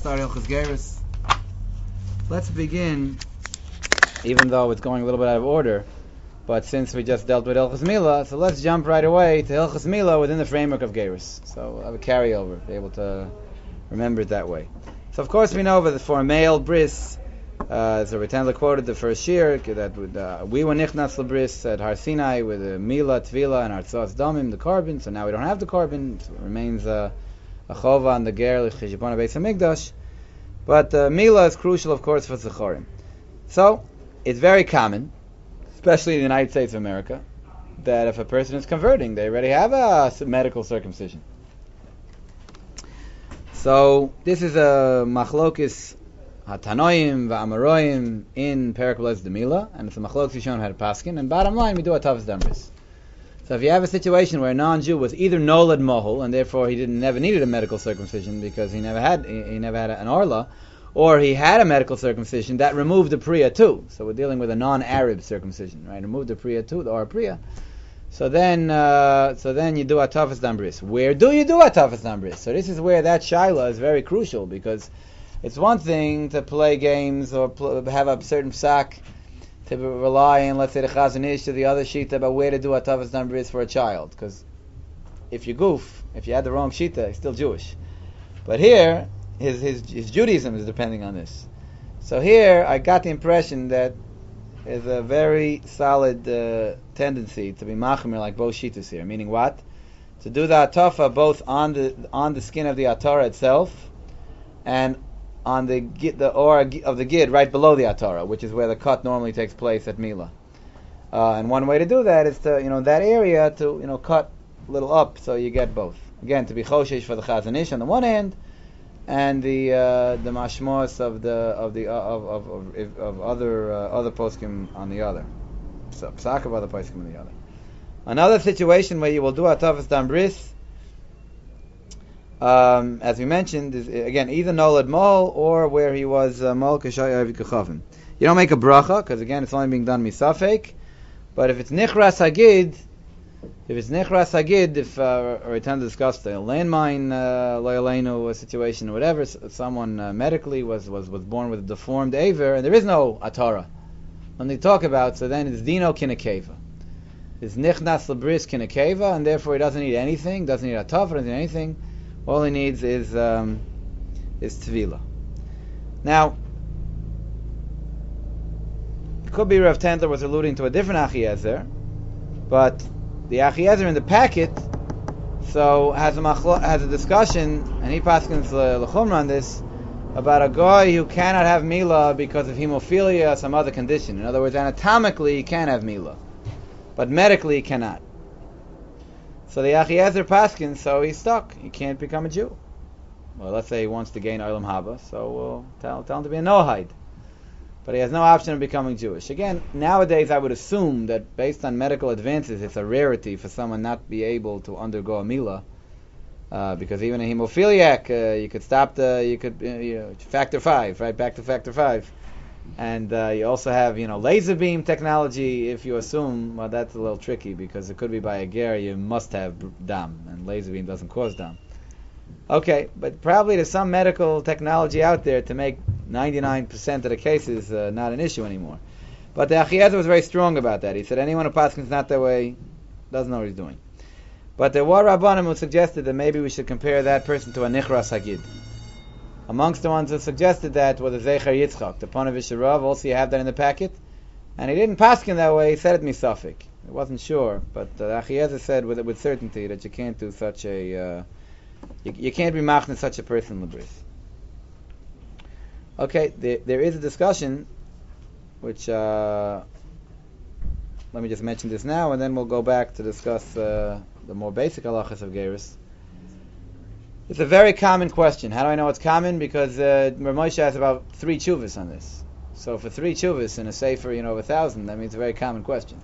start Hilchos Gerus. Let's begin, even though it's going a little bit out of order, but since we just dealt with Hilchos Mila, so let's jump right away to Hilchos Mila within the framework of Gerus. So we'll have a carryover, be able to remember it that way. So of course we know that for a male bris, so Ritendler quoted the first shir that we were nichnas lebris at Har Sinai with the Mila, Tvila, and Artzos Damim, the carbon. So now we don't have the carbon. So it remains a chova on the ger l'chishipon beis hamikdash. But Mila is crucial, of course, for Zechorim. So it's very common, especially in the United States of America, that if a person is converting, they already have a medical circumcision. So this is a machlokis hatanoim va'amaroim in Perek Beis Demila, and it's a machlokis Yishon had a paskin. And bottom line, we do a tavas dambris. So if you have a situation where a non-Jew was either nolad mohel, and therefore he never needed a medical circumcision because he never had an orla, or he had a medical circumcision that removed the priya too. So we're dealing with a non-Arab circumcision, right? Removed the priya too, or priya. So then you do a tafas dambris. Where do you do a tafas dambris? So this is where that shaila is very crucial, because it's one thing to play games or have a certain psak to rely on, let's say, the Chazon Ish to the other shita about where to do a tafas dambris for a child. Because if you had the wrong shita, he's still Jewish. But here, his Judaism is depending on this. So here, I got the impression that there's a very solid tendency to be machmir like both shitas here. Meaning what? To do the atafa both on the skin of the atara itself and on the aura of the gid right below the atara, which is where the cut normally takes place at Mila. And one way to do that is to, that area to, cut a little up so you get both. Again, to be choshesh for the Chazon Ish on the one hand, and the mashmos of other poskim on the other. So psak of other poskim on the other. Another situation where you will do a tafas dambris, as we mentioned, is again either nolad mol or where he was mol k'shay avi k'chavim. You don't make a bracha because again it's only being done misafek. But if it's nichras hagid, if we tend to discuss the landmine loyalenu situation or whatever, someone medically was born with a deformed aver and there is no atara when they talk about, so then it's dino kinekeva. It's nichnas lebris kinekeva, and therefore he doesn't need anything, doesn't need a taf, doesn't need anything. All he needs is tvila. Now, it could be Rav Tendler was alluding to a different Achiezer, but the Achiezer in the packet has a discussion, and he paskins l'chumra on this, about a guy who cannot have Mila because of hemophilia or some other condition. In other words, anatomically he can have Mila, but medically he cannot. So the Achiezer paskins, so he's stuck. He can't become a Jew. Well, let's say he wants to gain Olam Haba, so we'll tell him to be a Noahide. But he has no option of becoming Jewish. Again, nowadays I would assume that based on medical advances, it's a rarity for someone not to be able to undergo a Mila. Because even a hemophiliac, you could factor 5, right? Back to factor 5. And you also have, laser beam technology. If you assume, well, that's a little tricky because it could be by a ger. You must have dam, and laser beam doesn't cause dam. Okay, but probably there's some medical technology out there to make 99% of the cases not an issue anymore. But the Achiezer was very strong about that. He said anyone who paskins not that way doesn't know what he's doing. But there were Rabbanim who suggested that maybe we should compare that person to a Nichras Hagid. Amongst the ones who suggested that was the Zecher Yitzchak, the Ponevezh Rav. Also, you have that in the packet. And he didn't paskin that way. He said it misafik. He wasn't sure, but the Achiezer said with certainty that you can't do such a you can't be machna such a person lebris. Okay, there is a discussion, which let me just mention this now, and then we'll go back to discuss the more basic halachas of gerus. It's a very common question. How do I know it's common? Because Rav Moshe has about 3 tshuvas on this. So for 3 tshuvas in a sefer, of 1,000, that means a very common question.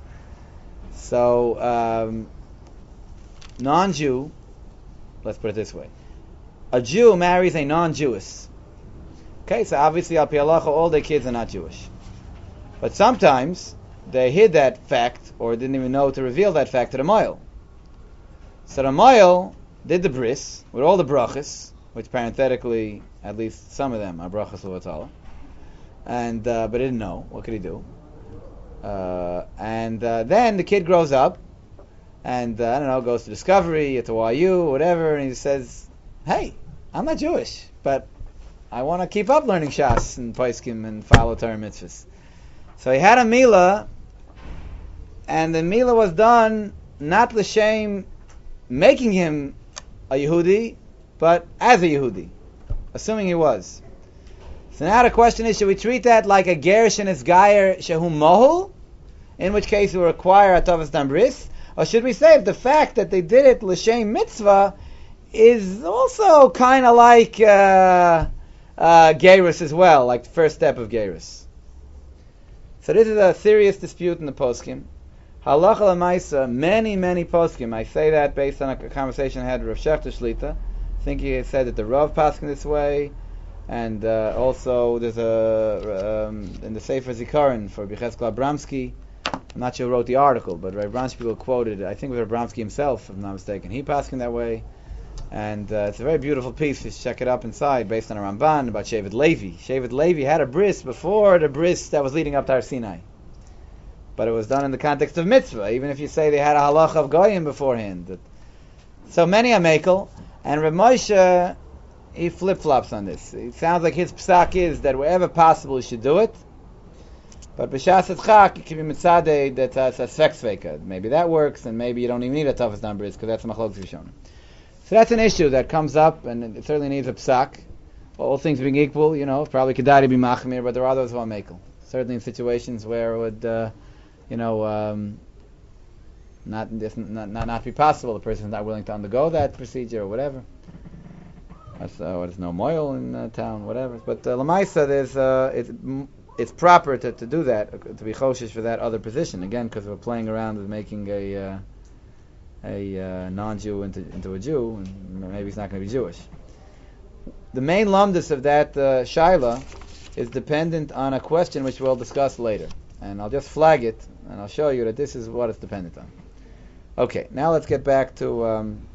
So non-Jew, let's put it this way: a Jew marries a non-Jewess. Okay, so obviously al pi halacha all their kids are not Jewish, but sometimes they hid that fact or didn't even know to reveal that fact to the moil. So the moil did the bris with all the brachas, which parenthetically, at least some of them are brachas l'vatala. And but he didn't know. What could he do? And then the kid grows up, and I don't know, goes to Discovery, at the YU, whatever, and he says, "Hey, I'm not Jewish, but I want to keep up learning Shas and Poskim and follow Torah mitzvahs." So he had a Mila, and the Mila was done not l'shem making him a Yehudi, but as a Yehudi, assuming he was. So now the question is, should we treat that like a Gerish and his Gayer Shehu Mohul, in which case it will require a Tavas Dam Bris, or should we say if the fact that they did it l'shem mitzvah is also kind of like Gerus as well, like the first step of Gerus? So this is a serious dispute in the poskim. Halacha l'maisa, many poskim. I say that based on a conversation I had with Rav Shechter Shlita. I think he said that the Rav paskin this way, and also there's a in the Sefer Zikaron for Becheskel Abramsky. I'm not sure who wrote the article, but Rav Abramsky quoted. I think it was Abramsky himself, if I'm not mistaken. He paskin that way. And it's a very beautiful piece. You should check it up inside, based on a Ramban about Shevet Levi. Shevet Levi had a bris before the bris that was leading up to Har Sinai. But it was done in the context of mitzvah, even if you say they had a halacha of goyim beforehand. So many are mekel, and Rav Moshe, he flip-flops on this. It sounds like his psak is that wherever possible you should do it. But b'shas etzchak, it can be mitzadeh that's a svek. Maybe that works, and maybe you don't even need a tafas dam bris, because that's a machlokes rishonim. So that's an issue that comes up, and it certainly needs a psak. All things being equal, probably kedai to be machmir, but there are those who are mekel. Certainly in situations where it would, not be possible. The person is not willing to undergo that procedure or whatever. There's no moil in town, whatever. But lamaisa, it's proper to do that, to be choshesh for that other position. Again, because we're playing around with making a non-Jew into a Jew, and maybe he's not going to be Jewish. The main lumdus of that shaila is dependent on a question which we'll discuss later. And I'll just flag it, and I'll show you that this is what it's dependent on. Okay, now let's get back to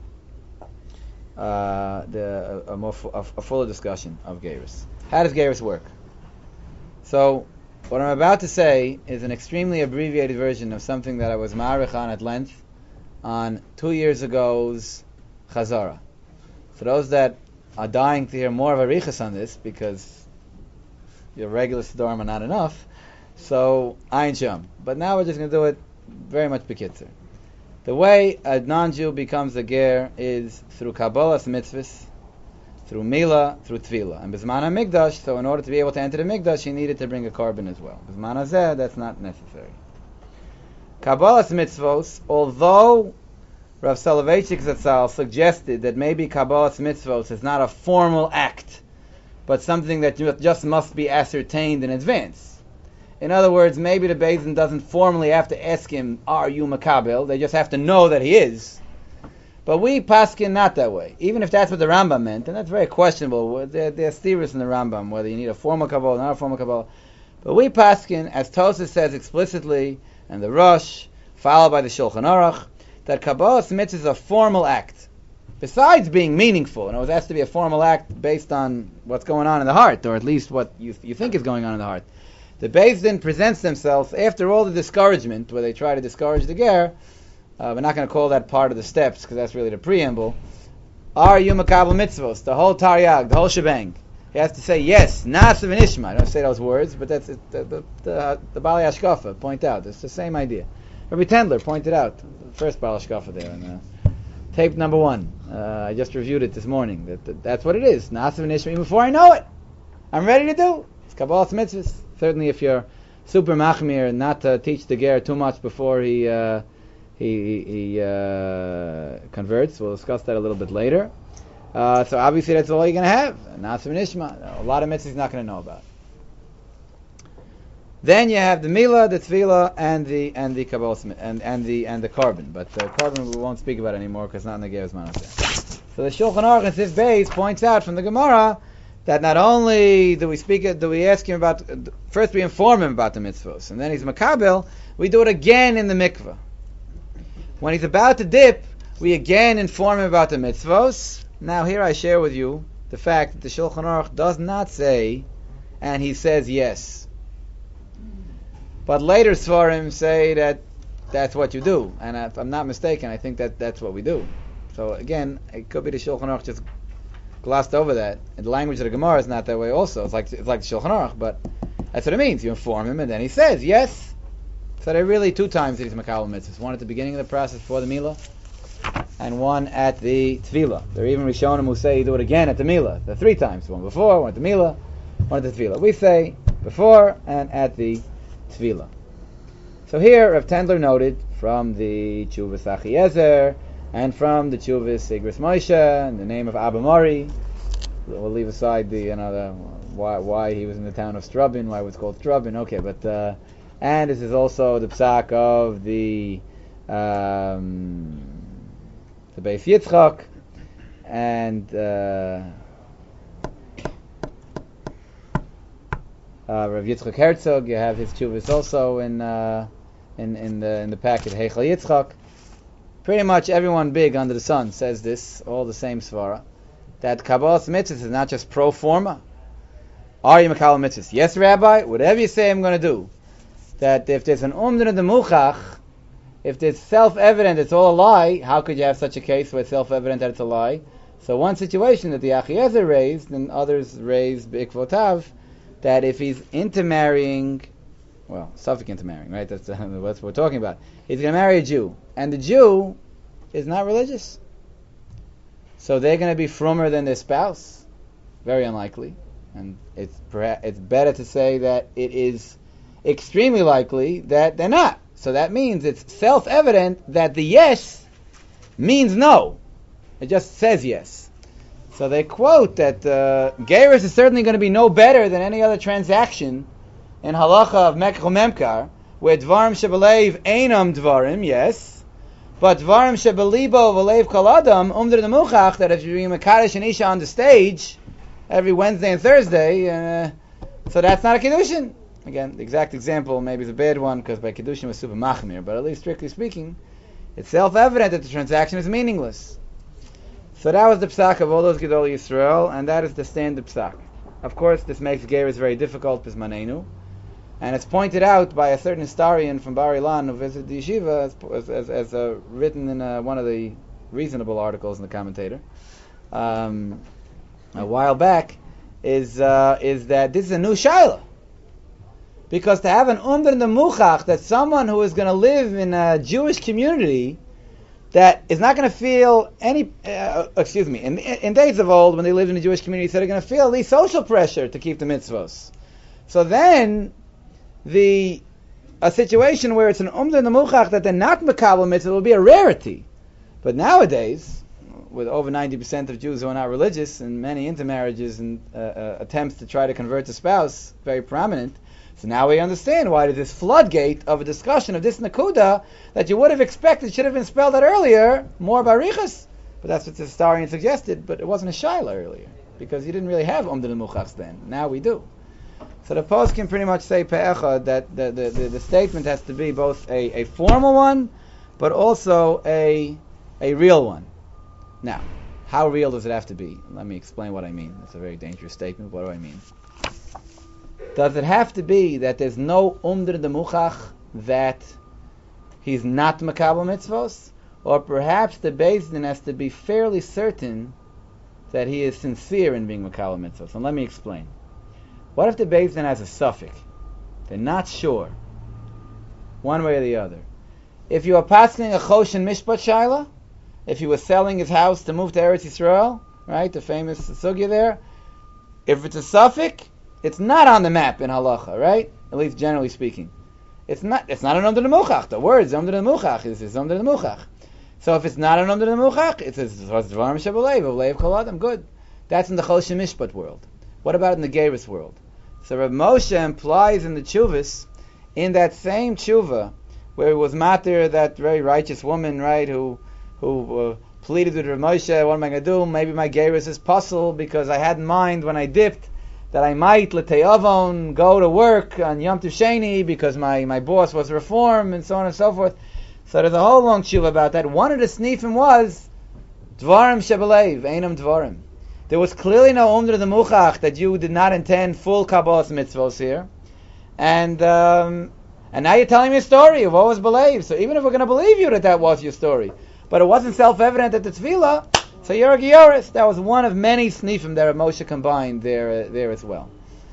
a fuller discussion of Gerus. How does Gerus work? So, what I'm about to say is an extremely abbreviated version of something that I was ma'arich on at length on 2 years ago's Chazara. For those that are dying to hear more of a riches on this, because your regular Sidorim are not enough, so Ayin Sham. But now we're just going to do it very much bekitzer. The way a non-Jew becomes a ger is through Kabbalas mitzvahs, through Mila, through Tvila. And Bizman HaMikdash, so in order to be able to enter the Mikdash, he needed to bring a carbon as well. Bizman HaZeh, that's not necessary. Kabbalas mitzvos, although Rav Soloveitchik Zatzal suggested that maybe Kabbalas mitzvos is not a formal act, but something that just must be ascertained in advance. In other words, maybe the Beis Din doesn't formally have to ask him, "Are you Makabel?" They just have to know that he is. But we paskin not that way. Even if that's what the Rambam meant, and that's very questionable. They're serious in the Rambam, whether you need a formal Kabbalah or not a formal Kabbalah. But we paskin, as Tosas says explicitly, and the Rosh, followed by the Shulchan Aruch, that Kabbalas mitzvah is a formal act. Besides being meaningful, and it has to be a formal act based on what's going on in the heart, or at least what you think is going on in the heart. The Beis Din presents themselves, after all the discouragement, where they try to discourage the ger, we're not going to call that part of the steps, because that's really the preamble. Are you makabel mitzvos? The whole taryag, the whole shebang. He has to say yes, nasiv and ishma. I don't say those words, but that's it, the Bali Ashkafa point out. It's the same idea. Rabbi Tendler pointed out, the first Bali Ashkafa there, in tape number 1. I just reviewed it this morning. That's what it is. Nasiv and ishma. Even before I know it, I'm ready to do. It's Kabbalas mitzvahs. Certainly, if you're super machmir, not to teach the ger too much before he converts. We'll discuss that a little bit later. So obviously, that's all you're going to have. Nasiv and Ishma. A lot of mitzvahs he's not going to know about. Then you have the Mila, the Tvila, and the Kabbalah and the carbon. But the carbon we won't speak about anymore because not in the Ger's Manaseh. So the Shulchan Aruch in this base points out from the Gemara that not only do we ask him about, first we inform him about the mitzvos, and then he's makabel, we do it again in the mikveh. When he's about to dip, we again inform him about the mitzvos. Now here I share with you the fact that the Shulchan Aruch does not say, and he says yes. But later Svarim say that that's what you do. And if I'm not mistaken, I think that that's what we do. So again, it could be the Shulchan Aruch just glossed over that. And the language of the Gemara is not that way also. It's like the Shulchan Aruch, but that's what it means. You inform him and then he says yes. So there are really two times that he's Makabel Mitzvahs. One at the beginning of the process before the Milah, and one at the Tefillah. There are even Rishonim who say you do it again at the Milah. There are three times. One before, one at the Milah, one at the Tefillah. We say before and at the Tefillah. So here Rav Tendler noted from the Tshuvas Achiezer and from the Tshuvas Igros Moshe in the name of Abba Mori. We'll leave aside the why he was in the town of Strubin, why it was called Strubin. Okay, but and this is also the psak of the Beis Yitzchak and Rav Yitzchak Herzog. You have his tshuvas also in the packet Heichal Yitzchak. Pretty much everyone big under the sun says this, all the same svara, that Kabbalas Mitzvahs is not just pro forma. Are you Makabel Mitzvahs? Yes, Rabbi. Whatever you say, I'm going to do. That if there's an umdin de muchach, if it's self-evident it's all a lie, how could you have such a case where it's self-evident that it's a lie? So one situation that the Achiezer raised, and others raised B'ikvotav, that if he's intermarrying, well, Suffolk intermarrying, right? That's what we're talking about. He's going to marry a Jew, and the Jew is not religious. So they're going to be frummer than their spouse? Very unlikely. And it's better to say that it is extremely likely that they're not. So that means it's self-evident that the yes means no. It just says yes. So they quote that Geirus is certainly going to be no better than any other transaction in halacha of Mekach Memkar, where Dvarim Shebelev Einam Dvarim, yes, but Dvarim Shebelibo Velev Kol Adam Umder the Muchach, that if you bring a Kaddish and Isha on the stage every Wednesday and Thursday, so that's not a Kiddushin. Again, the exact example maybe is a bad one because by Kiddushin was super machmir, but at least strictly speaking, it's self-evident that the transaction is meaningless. So that was the psak of all those Gedol Yisrael, and that is the standard psak. Of course, this makes Geirus very difficult, Bismanenu, and it's pointed out by a certain historian from Bar Ilan who visited the yeshiva, as written in one of the reasonable articles in the Commentator a while back, is that this is a new shaila. Because to have an umder in the muchach, that someone who is going to live in a Jewish community that is not going to feel any, in days of old when they lived in a Jewish community, so they're going to feel at least social pressure to keep the mitzvos. So then, a situation where it's an umder in the muchach that they're not makabel mitzvah will be a rarity. But nowadays, with over 90% of Jews who are not religious and many intermarriages and attempts to try to convert the spouse very prominent, so now we understand why there's this floodgate of a discussion of this nakuda that you would have expected should have been spelled out earlier, more barichas. But that's what the historian suggested, but it wasn't a shaila earlier, because you didn't really have umdin muchachs then. Now we do. So the post can pretty much say pe'echa that the statement has to be both a formal one, but also a real one. Now, how real does it have to be? Let me explain what I mean. It's a very dangerous statement. What do I mean? Does it have to be that there's no umder de muchach that he's not makabel mitzvos? Or perhaps the Beis Din has to be fairly certain that he is sincere in being makabel mitzvos? And let me explain. What if the Beis Din has a suffix? They're not sure, one way or the other. If you are passing a choshen mishpat shaila, if he was selling his house to move to Eretz Yisrael, right, the famous sugya there, if it's a suffix, it's not on the map in halacha, right? At least generally speaking. It's not an umder de muchach. The word umder de muchach is umder de muchach. So if it's not an umder de muchach, it says dvarim shebelev v'leiv kol adam. Good. That's in the choshen mishpat world. What about in the Geirus world? So Rav Moshe implies in the Tshuvas, in that same tshuva, where it was matir, that very righteous woman, right, who pleaded with Rav Moshe, what am I going to do? Maybe my Geirus is puzzle because I had in mind when I dipped that I might l'teyavon go to work on Yom Tov Sheni because my boss was reform and so on and so forth. So there's a whole long tshuva about that. One of the snifim was dvarim shebelev, einam dvarim. There was clearly no Umdra the Muchach that you did not intend full Kabbalas mitzvos here. And now you're telling me a story of what was believed. So even if we're going to believe you that was your story, but it wasn't self-evident at the Tefillah, so you're a Gioris. That was one of many snifim that Moshe combined there as well.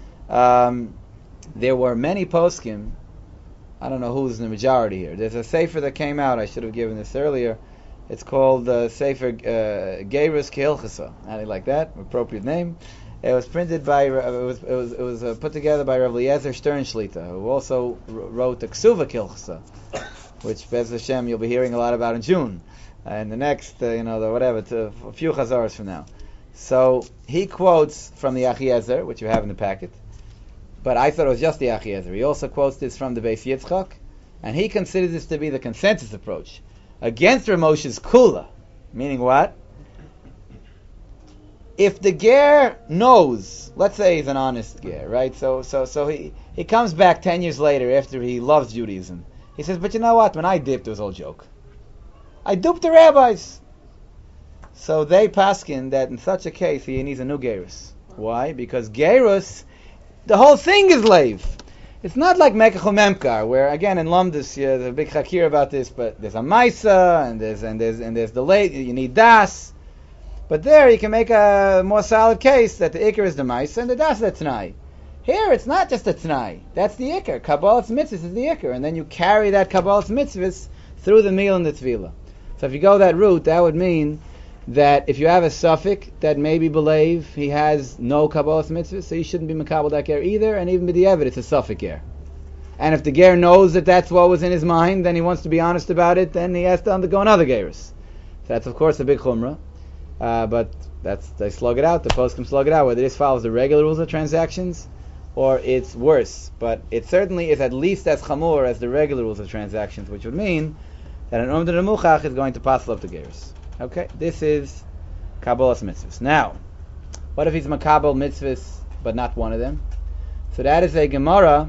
There were many poskim. I don't know who's in the majority here. There's a sefer that came out. I should have given this earlier. It's called Sefer Geirus Kehilchasa. How do you like that? Appropriate name. It was printed by. It was put together by Rav Eliezer Sternschlita, who also wrote the Ksuva Kehilchasa, which Bez Hashem you'll be hearing a lot about in June, and the next, a few Chazaras from now. So he quotes from the Achiezer, which you have in the packet, but I thought it was just the Achiezer. He also quotes this from the Beis Yitzchak, and he considers this to be the consensus approach against Ramoshe's Kula, meaning what? If the ger knows, let's say he's an honest ger, right? So he comes back 10 years later after he loves Judaism. He says, but you know what? When I dipped, it was all joke. I duped the rabbis. So they paskin that in such a case he needs a new gerus. Why? Because gerus, the whole thing is leiv. It's not like Mekach Memkar, where again in Lumdus there's a big chakir about this, but there's a Maisa and there's the late. You need das, but there you can make a more solid case that the Iker is the Maisa and the das is the T'nai. Here it's not just a T'nai, that's the Iker. Kabbalas mitzvahs is the Iker, and then you carry that Kabbalas mitzvahs through the meal and the tefillah. So if you go that route, that would mean that if you have a suffix that maybe believe he has no Kabbalas mitzvahs, so you shouldn't be Makabal that ger either, and even with the Evid, it's a suffix ger. And if the ger knows that that's what was in his mind, then he wants to be honest about it, then he has to undergo another gerus. So that's of course a big chumrah, but they slug it out, the poskim slug it out, whether this follows the regular rules of transactions, or it's worse. But it certainly is at least as chamur as the regular rules of transactions, which would mean that an Umdra Muchach is going to pass up the gerus. Okay, this is Kabbalas mitzvahs. Now, what if he's Makabal mitzvahs, but not one of them? So that is a Gemara.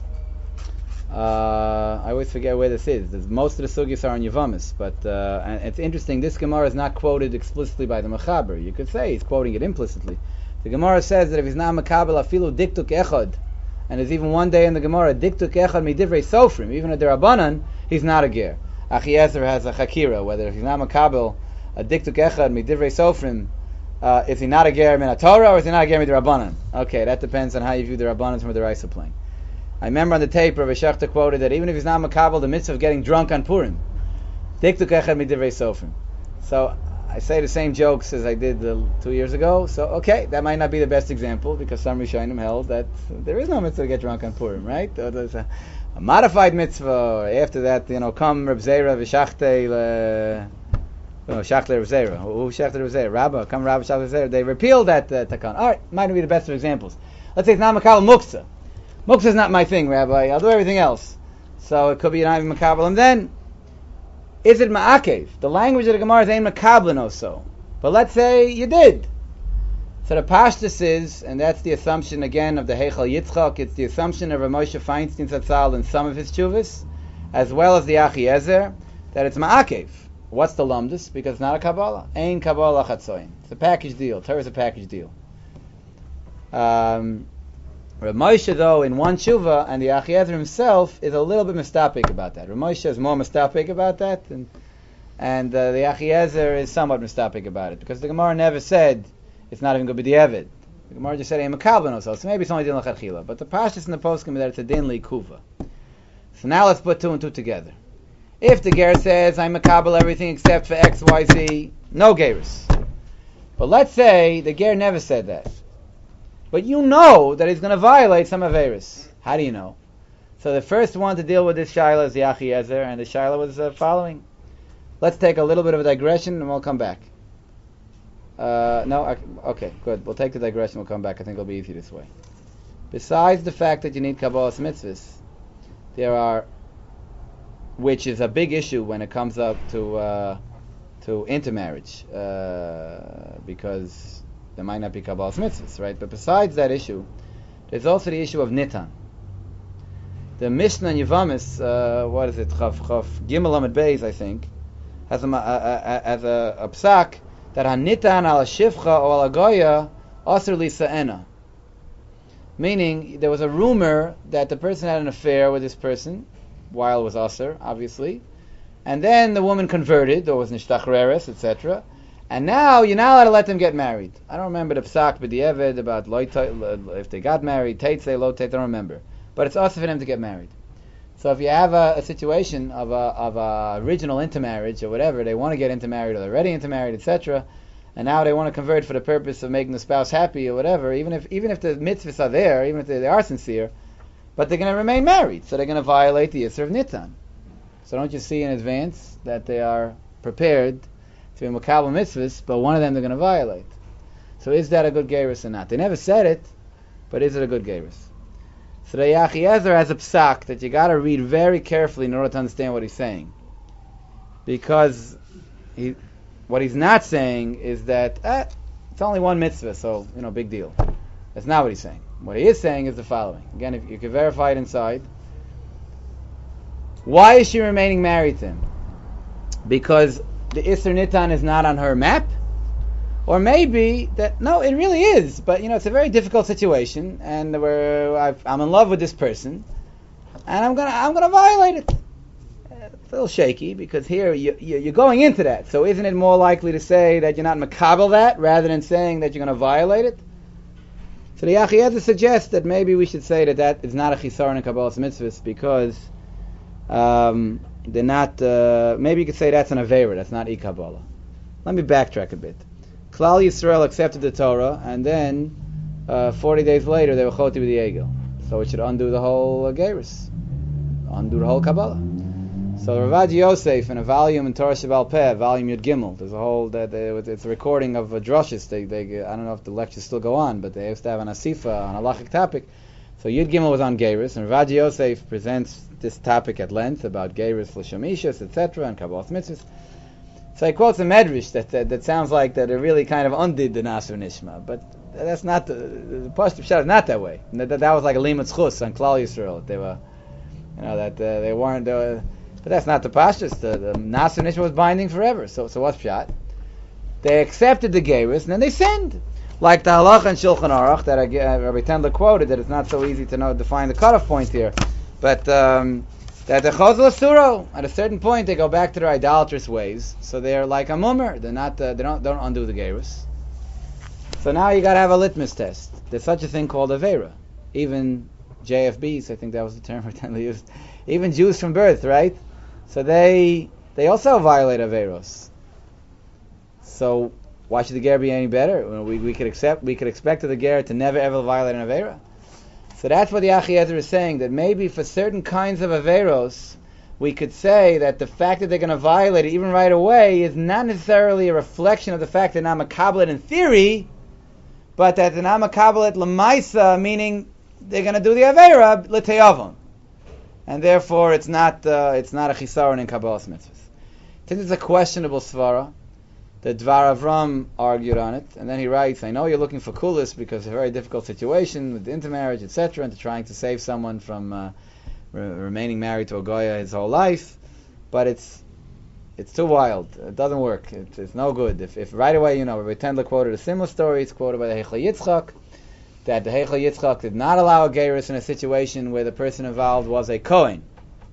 I always forget where this is. Most of the sugyas are in Yevamis, but and it's interesting. This Gemara is not quoted explicitly by the Mechaber. You could say he's quoting it implicitly. The Gemara says that if he's not Makabal afilu diktuk echad, and there's even one day in the Gemara diktuk echad midivrei sofrim, even a derabanan, he's not a ger. Achiezer has a chakira whether if he's not Makabal a diktuk echad midivrei sofrim, is he not a ger min Torah or is he not a ger midrabanan? Okay, that depends on how you view the rabbanan from the Raisa plane. I remember on the tape Rav Shechta quoted that even if he's not makabel the mitzvah of getting drunk on Purim, diktuk echad midivrei sofrim. So I say the same jokes as I did 2 years ago. So okay, that might not be the best example because some Rishonim held that there is no mitzvah to get drunk on Purim, right? There's a modified mitzvah. After that, come Reb Zera v'shachtei. Shachler Reb Zera. Who Shachler Reb Zera? Rabba. Come Rabba Shachler Reb Zera. They repealed that takan. All right, might not be the best of examples. Let's say it's not makabel muktzah. Muktzah is not my thing, Rabbi. I'll do everything else. So it could be not even makabel. And then, is it ma'akev? The language of the Gemara is ain't makabel no so. But let's say you did. So the pashtus is, and that's the assumption again of the Heichal Yitzchak, it's the assumption of Rav Moshe Feinstein Zatzal in some of his tshuvas, as well as the Achiezer, that it's ma'akev. What's the lumdus? Because it's not a Kabbalah. Ein Kabbalah chatzoin. It's a package deal. Torah is a package deal. Rav Moshe, though, in one tshuva, and the Achiezer himself is a little bit mistapik about that. Rav Moshe is more mistapik about that, and the Achiezer is somewhat mistapik about it, because the Gemara never said it's not even going to be the Evid. The Gemara just said, so maybe it's only din l'chadchila. But the pashtus in the poskim is that it's a din l'ikuva. So now let's put two and two together. If the ger says, I'm makabel everything except for X, Y, Z, no gerus. But let's say the ger never said that. But you know that he's going to violate some averis. How do you know? So the first one to deal with this shaila is the Achiezer, and the shaila was following. Let's take a little bit of a digression and we'll come back. Okay, good. We'll take the digression, we'll come back. I think it'll be easy this way. Besides the fact that you need Kabbalas mitzvahs, there are, which is a big issue when it comes up to intermarriage, because there might not be Kabbalas mitzvahs, right? But besides that issue, there's also the issue of Nitan. The Mishnah in Yevamis, Chav Gimel Amud Beis, I think, has a psak that hanitan al shifcha or al agoya asr lisa'ena. Meaning, there was a rumor that the person had an affair with this person, while it was asr, obviously, and then the woman converted, or was nishtachreres, etc., and now you're not allowed to let them get married. I don't remember the psak b'di'eved about if they got married, teitze, lo teitze, I don't remember. But it's also for them to get married. So if you have a situation of a original intermarriage or whatever, they want to get intermarried or they're already intermarried, etc., and now they want to convert for the purpose of making the spouse happy or whatever, even if the mitzvahs are there, even if they are sincere, but they're going to remain married, so they're going to violate the Yisr of Nitan. So don't you see in advance that they are prepared to be Makabel mitzvahs, but one of them they're going to violate. So is that a good gerus or not? They never said it, but is it a good gerus? So the Achiezer has a psak that you got to read very carefully in order to understand what he's saying, because what he's not saying is that it's only one mitzvah, so big deal. That's not what he's saying. What he is saying is the following. Again, if you can verify it inside. Why is she remaining married to him? Because the Isser Nitan is not on her map? Or maybe that, no, it really is, but it's a very difficult situation, and I'm in love with this person, and I'm gonna violate it. It's a little shaky, because here you're going into that, so isn't it more likely to say that you're not makabel that, rather than saying that you're going to violate it? So the Achiezer suggests that maybe we should say that is not a chisaron in Kabbalah's mitzvahs, because they're not, maybe you could say that's an Aveira, that's not I-Kabbalah. Let me backtrack a bit. Klal Yisrael accepted the Torah, and then 40 days later they were choti with the Egel. So it should undo the whole Geirus, undo the whole Kabbalah. So Ravad Yosef, in a volume in Torah Shebal Peh, volume Yud Gimel, there's a whole, it's a recording of drushes. They I don't know if the lectures still go on, but they used to have an asifa on a halachic topic. So Yud Gimel was on Geirus, and Ravad Yosef presents this topic at length about Geirus L'Shamishas, etc., and Kabbalah mitzvahs. So he quotes a medrash that sounds like that it really kind of undid the Nasr Nishma, but that's not the Pashto Pshat is not that way. That was like a limud chus on Klal Yisrael. They were, they weren't. But that's not the Pashtus. The Nasr Nishma was binding forever. So what's Pshat? They accepted the Geirus and then they sinned. Like the halacha and Shulchan Aruch that Rabbi Tendler quoted, that it's not so easy to find the cutoff point here. But that the Chazal Asuro, at a certain point they go back to their idolatrous ways. So they're like a mummer. They're not. They don't undo the Geirus. So now you got to have a litmus test. There's such a thing called Aveira. Even JFBs, I think that was the term Rabbi Tendler used. Even Jews from birth, right? So they also violate Averos. So why should the ger be any better? We could expect the ger to never ever violate an Avera. So that's what the Achiezer is saying, that maybe for certain kinds of Averos, we could say that the fact that they're going to violate it even right away is not necessarily a reflection of the fact they're not makabel in theory, but that they're not makabel l'maisa, meaning they're going to do the Avera l'teyavon. And therefore it's not a chisaron in Kabbalah's mitzvahs. Since it's a questionable svara, the Dvar Avram argued on it, and then he writes, I know you're looking for kulis because it's a very difficult situation with intermarriage, etc., and trying to save someone from remaining married to a goya his whole life, but it's too wild. It doesn't work. It's no good. If right away, Rabbi Tendler quoted a similar story, it's quoted by the Heichel Yitzchak, that the Heichel Yitzchak did not allow a gerus in a situation where the person involved was a Kohen.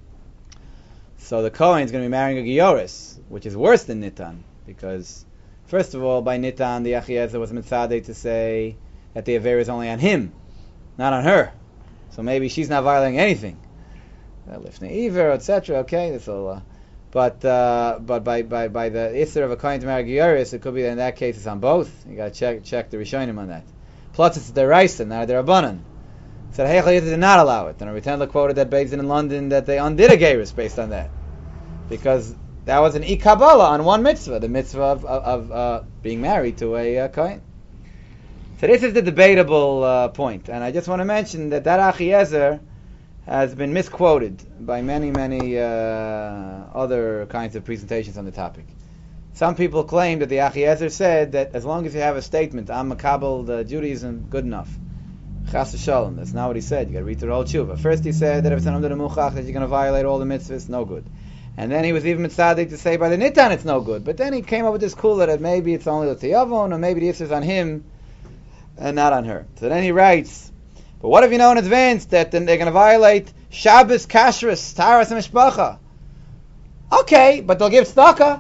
So the Kohen is going to be marrying a Gioris, which is worse than Nitan, because first of all, by Nitan, the Achiezer was mitzadeh to say that the Aver is only on him, not on her. So maybe she's not violating anything. Lifnei Iver, etc. Okay, that's all. But by the Isser of a Kohen to marry Gioris, it could be that in that case it's on both. You got to check the Rishonim on that. Plus, it's the Raisa, not the Rabbanan. So the Heichel Yitzchak did not allow it. And Rabbi Tendler quoted that Beis Din in London that they undid a gerus based on that, because that was an I-Kabbalah on one mitzvah, the mitzvah of being married to a Kohen. So this is the debatable point, and I just want to mention that Achiezer has been misquoted by many other kinds of presentations on the topic. Some people claim that the Achiezer said that as long as you have a statement, I'm makabel Judaism, good enough. Chas v'shalom. That's not what he said. You got to read through the whole tshuva. First he said that if it's an under the muchach that you're going to violate all the mitzvahs, no good. And then he was even tzaddik to say by the Nitan it's no good. But then he came up with this kula that maybe it's only the Tiyavon, or maybe the Isser's on him and not on her. So then he writes, but what if you know in advance that then they're going to violate Shabbos, Kashrus, Taras, and Mishpacha? Okay, but they'll give tzedakah.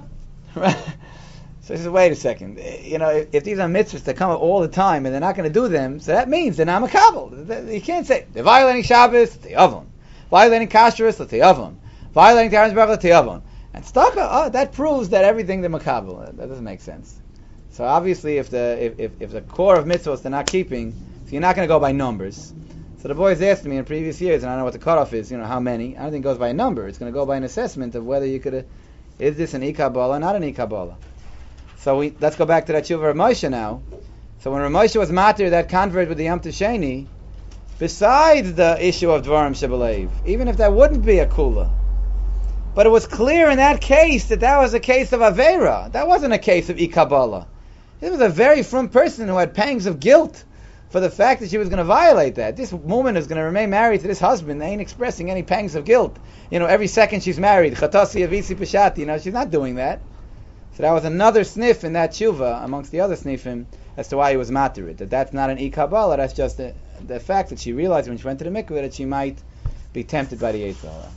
So he says, wait a second. If these are mitzvahs that come up all the time and they're not going to do them, so that means they're not makabel. You can't say they're violating Shabbos, Tiyavon. Violating Kashrus, Tiyavon. Violating Taras, Mishpacha, Tiyavon. And tzedakah, that proves that everything they're makabel. That doesn't make sense. So obviously, if the core of mitzvahs they're not keeping, so you're not going to go by numbers. So the boys asked me in previous years, and I don't know what the cutoff is. How many? I don't think it goes by a number. It's going to go by an assessment of whether you could. Is this an ikabala or not an ikabala? So let's go back to that tshuva of Moshe now. So when Moshe was matir, that convert with the Yom Tov Sheni, besides the issue of Dvarim Shebelev, even if that wouldn't be a kula, but it was clear in that case that was a case of Avera. That wasn't a case of ikabala. It was a very frum person who had pangs of guilt for the fact that she was going to violate that. This woman is going to remain married to this husband. They ain't expressing any pangs of guilt. Every second she's married. Chatasi avisi pashati. She's not doing that. So that was another sniff in that tshuva, amongst the other sniffim, as to why he was matirid. That's not an ikabala, that's just the fact that she realized when she went to the mikveh that she might be tempted by the Yetzer Hara.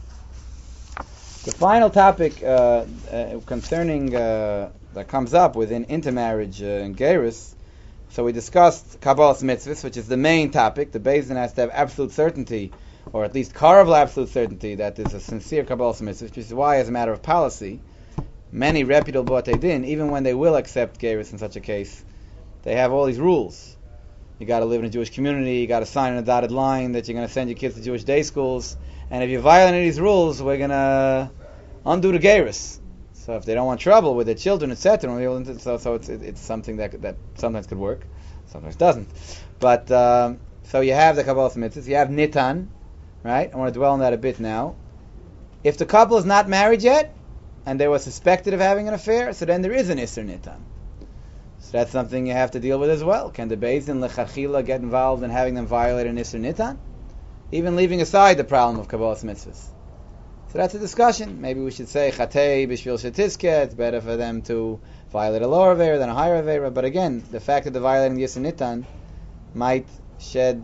The final topic concerning that comes up within intermarriage and gerus. So we discussed Kabbalas mitzvahs, which is the main topic. The Beis Din has to have absolute certainty, or at least karav absolute certainty, that there's a sincere Kabbalas mitzvahs, which is why, as a matter of policy, many reputable B'atei Din, even when they will accept gerus in such a case, they have all these rules. You got to live in a Jewish community. You got to sign on a dotted line that you're going to send your kids to Jewish day schools. And if you violate any of these rules, we're going to undo the gerus. So if they don't want trouble with their children, etc., so it's something that sometimes could work, sometimes doesn't. But so you have the Kabbalas mitzvahs, you have Nitan, right? I want to dwell on that a bit now. If the couple is not married yet, and they were suspected of having an affair, so then there is an Isser Nitan. So that's something you have to deal with as well. Can the Beis Din Lechachila get involved in having them violate an Isser Nitan? Even leaving aside the problem of Kabbalas mitzvahs. So that's a discussion. Maybe we should say Chatei Bishvil Shetiske. It's better for them to violate a lower Avera than a higher Avera. But again, the fact that they're violating the Yisr Nitan might shed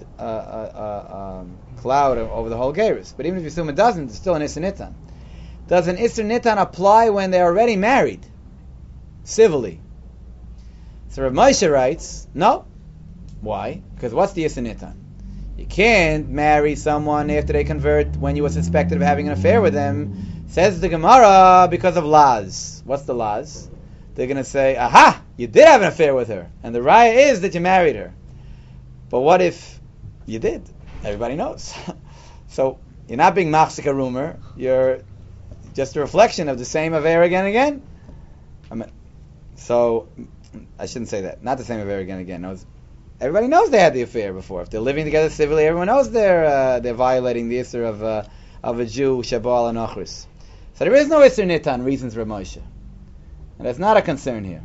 a cloud over the whole gerus. But even if you assume it doesn't, it's still an Yisr Nitan. Does an Yisr Nitan apply when they're already married, civilly? So Rav Moshe writes, no. Why? Because what's the Yisr Nitan? You can't marry someone after they convert when you were suspected of having an affair with them. Says the Gemara, because of Laz. What's the Laz? They're going to say, aha, you did have an affair with her. And the raya is that you married her. But what if you did? Everybody knows. So you're not being machzik a rumor. You're just a reflection of the same affair again and again. So I shouldn't say that. Not the same affair again and again. No, everybody knows they had the affair before. If they're living together civilly, everyone knows they're violating the Isser of a Jew, Shabal and Ochris. So there is no Isser Nitan, reasons Rav Moshe. And that's not a concern here.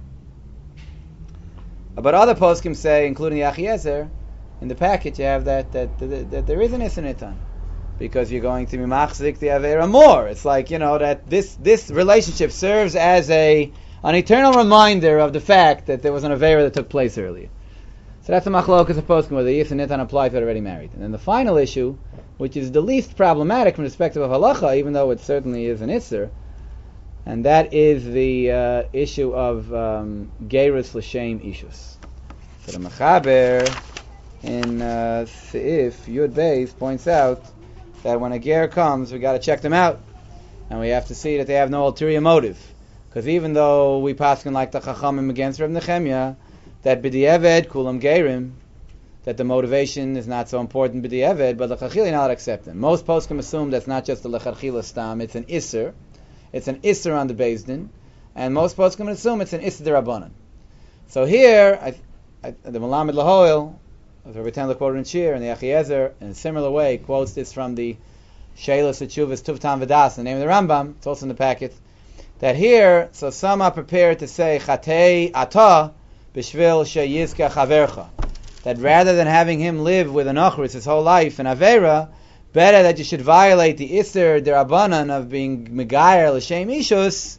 But other poskim say, including the Achiezer, in the package you have that there is an Isser Nitan. Because you're going to be machzik the Avera more. It's like, that this relationship serves as an eternal reminder of the fact that there was an Avera that took place earlier. So that's a machlokas of poskim where the Yisr Nitan applies to already married. And then the final issue, which is the least problematic from the perspective of halacha, even though it certainly is an Isser, and that is the issue of gerus l'shem ishus. So the Mechaber in Seif Yud Beis points out that when a ger comes, we got to check them out, and we have to see that they have no ulterior motive. Because even though we paskin like the Chachamim against Reb Nechemya, that b'di'eved kulam gerim, that the motivation is not so important b'di'eved, but l'chachila you're not allowed to accept them. Most poskim assume that's not just the l'chachila stam, it's an isser. It's an isser on the Beis Din, and most poskim assume it's an isser d'Rabbanan. So here, the Melamed Lahoil, of Rabbi Ten quoted in Shir, and the Achiezer, in a similar way, quotes this from the Sheilas Tshuvas Tuvtan V'das, the name of the Rambam, it's also in the packet, that here, so some are prepared to say, Chatei Ata, Bishvil Sheyizka Chavercha, that rather than having him live with an Ochris his whole life in Avera, better that you should violate the Isser Derabanan of being Megayer L'Shem Ishus,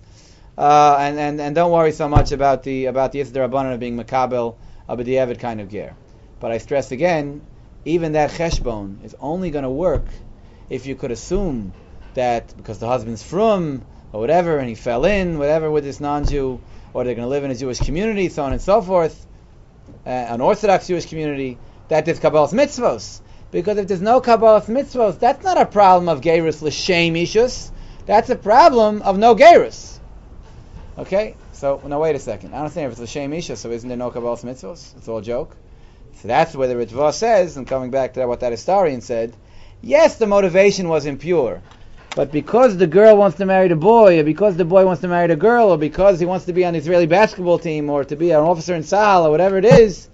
and don't worry so much about the Isser Derabanan of being Makabel a B'diavad kind of ger. But I stress again, even that cheshbon is only going to work if you could assume that because the husband's frum or whatever, and he fell in, whatever, with this non-Jew, or they're going to live in a Jewish community, so on and so forth, an Orthodox Jewish community, that there's Kabbalah's mitzvos. Because if there's no Kabbalah's mitzvos, that's not a problem of gerus l'shem ishus. That's a problem of no gerus. Okay? So, now wait a second. I don't think if it's l'shem ishus, so isn't there no Kabbalah's mitzvos? It's all a joke. So that's where the Ritva says, and coming back to what that historian said, yes, the motivation was impure. But because the girl wants to marry the boy, or because the boy wants to marry the girl, or because he wants to be on the Israeli basketball team, or to be an officer in Tzahal, or whatever it is,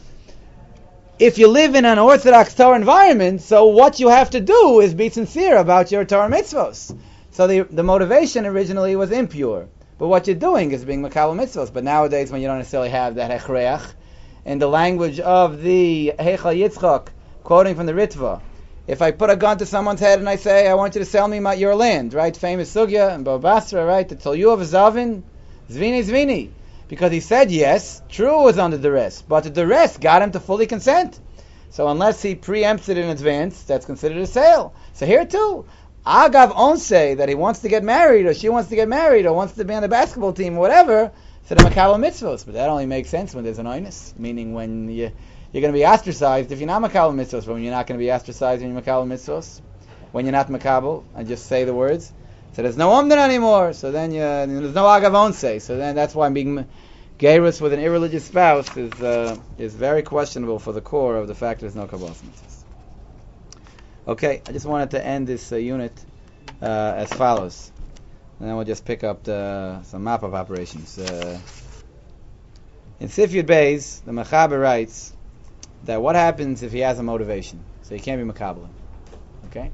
if you live in an Orthodox Torah environment, so what you have to do is be sincere about your Torah mitzvos. So the motivation originally was impure. But what you're doing is being makabel mitzvos. But nowadays, when you don't necessarily have that hechreach, in the language of the Heichal Yitzchak, quoting from the Ritva, if I put a gun to someone's head and I say, I want you to sell me your land, right? Famous sugya in Bava Basra, right? To tell you of Zavin, Zvini, Zvini. Because he said yes, true, was under duress, but the duress got him to fully consent. So unless he preempts it in advance, that's considered a sale. So here too, Agav Onse, that he wants to get married, or she wants to get married, or wants to be on the basketball team, or whatever, so the makabel mitzvos. But that only makes sense when there's an oinus, meaning when you're going to be ostracized if you're not makabel mitzvos, but when you're not going to be ostracized when you're makabel mitzvos, when you're not makabel, and just say the words. So there's no omden anymore, so then there's no agav onse, so then that's why being gerus with an irreligious spouse is very questionable for the core of the fact there's no kabbalah mitzvahs. Okay, I just wanted to end this unit as follows, and then we'll just pick up some map of operations. In Sif Yud Beis, the Mechaber writes that what happens if he has a motivation, so he can't be makabel. Okay,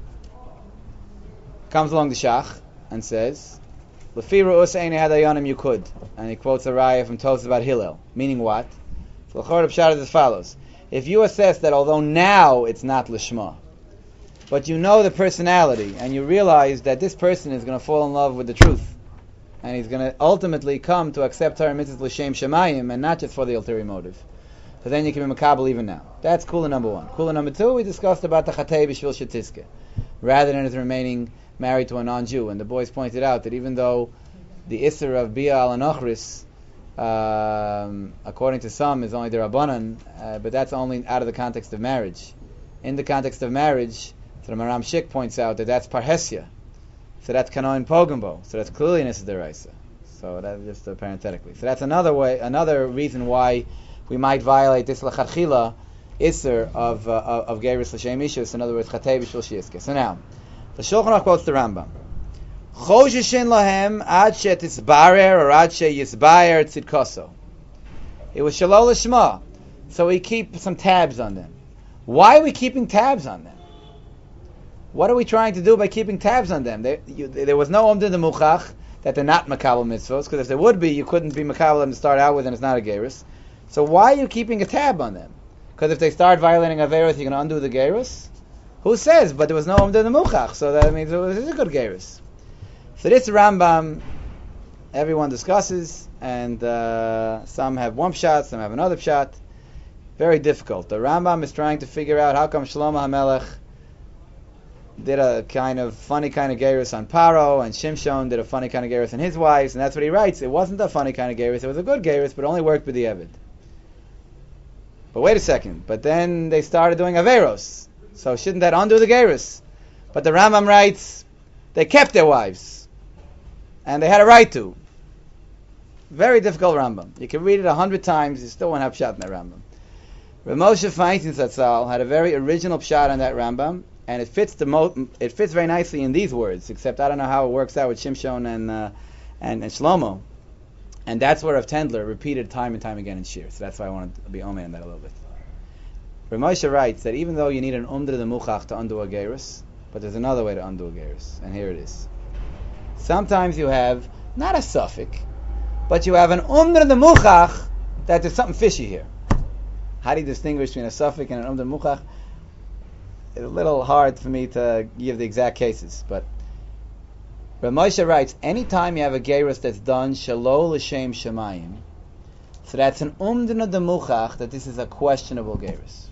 comes along the Shach and says, "Lefi ru'us ein hadayanim you could," and he quotes a raya from Tosafos about Hillel, meaning what? So the Chorah Pshat is as follows: if you assess that although now it's not lishma, but you know the personality and you realize that this person is going to fall in love with the truth, and he's going to ultimately come to accept Torah mitzvahs l'shem shemayim and not just for the ulterior motive, so then you can be makabel even now. That's kula number one. Kula number two, we discussed about the chatei b'shvil shetizke, rather than his remaining married to a non-Jew. And the boys pointed out that even though the Isser of Bia al-Anochris, according to some, is only the Rabbanan, but that's only out of the context of marriage. In the context of marriage, so the Maram Shik points out that that's Parhesia. So that's Kanoin Pogambo. So that's clearly an Isser Deraisa. So that's just parenthetically. So that's another reason why we might violate this Lachatchila Isser of Gerus L'Shem Ishus, in other words, Chatei B'Shvil Shiiske. So now, the Shulchan Aruch quotes the Rambam. Choshishin lahem ad she'tisbarer or ad she'yisbayer tzidkoso. It was shalol lishma, so we keep some tabs on them. Why are we keeping tabs on them? What are we trying to do by keeping tabs on them? There was no omdin de muchach that they're not makabel mitzvos, because if there would be, you couldn't be makabel them to start out with, and it's not a gerus. So why are you keeping a tab on them? Because if they start violating averos, you're going to undo the gerus. Who says? But there was no omdin de muchach, so that means it is a good gerus. So this Rambam, everyone discusses, and some have one pshat, some have another pshat. Very difficult. The Rambam is trying to figure out how come Shlomo HaMelech did a kind of funny kind of gerus on Paro, and Shimshon did a funny kind of gerus on his wives, and that's what he writes. It wasn't a funny kind of gerus, it was a good gerus, but only worked with the Eved. But wait a second, but then they started doing Averos, so shouldn't that undo the gerus? But the Rambam writes, they kept their wives, and they had a right to. Very difficult Rambam. You can read it 100 times, you still won't have pshat in that Rambam. Rav Moshe Feinstein Zatzal had a very original pshat on that Rambam, and it fits very nicely in these words, except I don't know how it works out with Shimshon and Shlomo. And that's where Rav Tendler repeated time and time again in Shir. So that's why I want to be omen in that a little bit. Rav Moshe writes that even though you need an umdra de muchach to undo a gerus, but there's another way to undo a gerus, and here it is. Sometimes you have not a suffix, but you have an umdra de muchach that there's something fishy here. How do you distinguish between a suffix and an umdra de muchach? it's a little hard for me to give the exact cases, but Rav Moshe writes, anytime you have a gerus that's done shelo l'shem shemayim, so that's an umdina demuchach that this is a questionable gerus.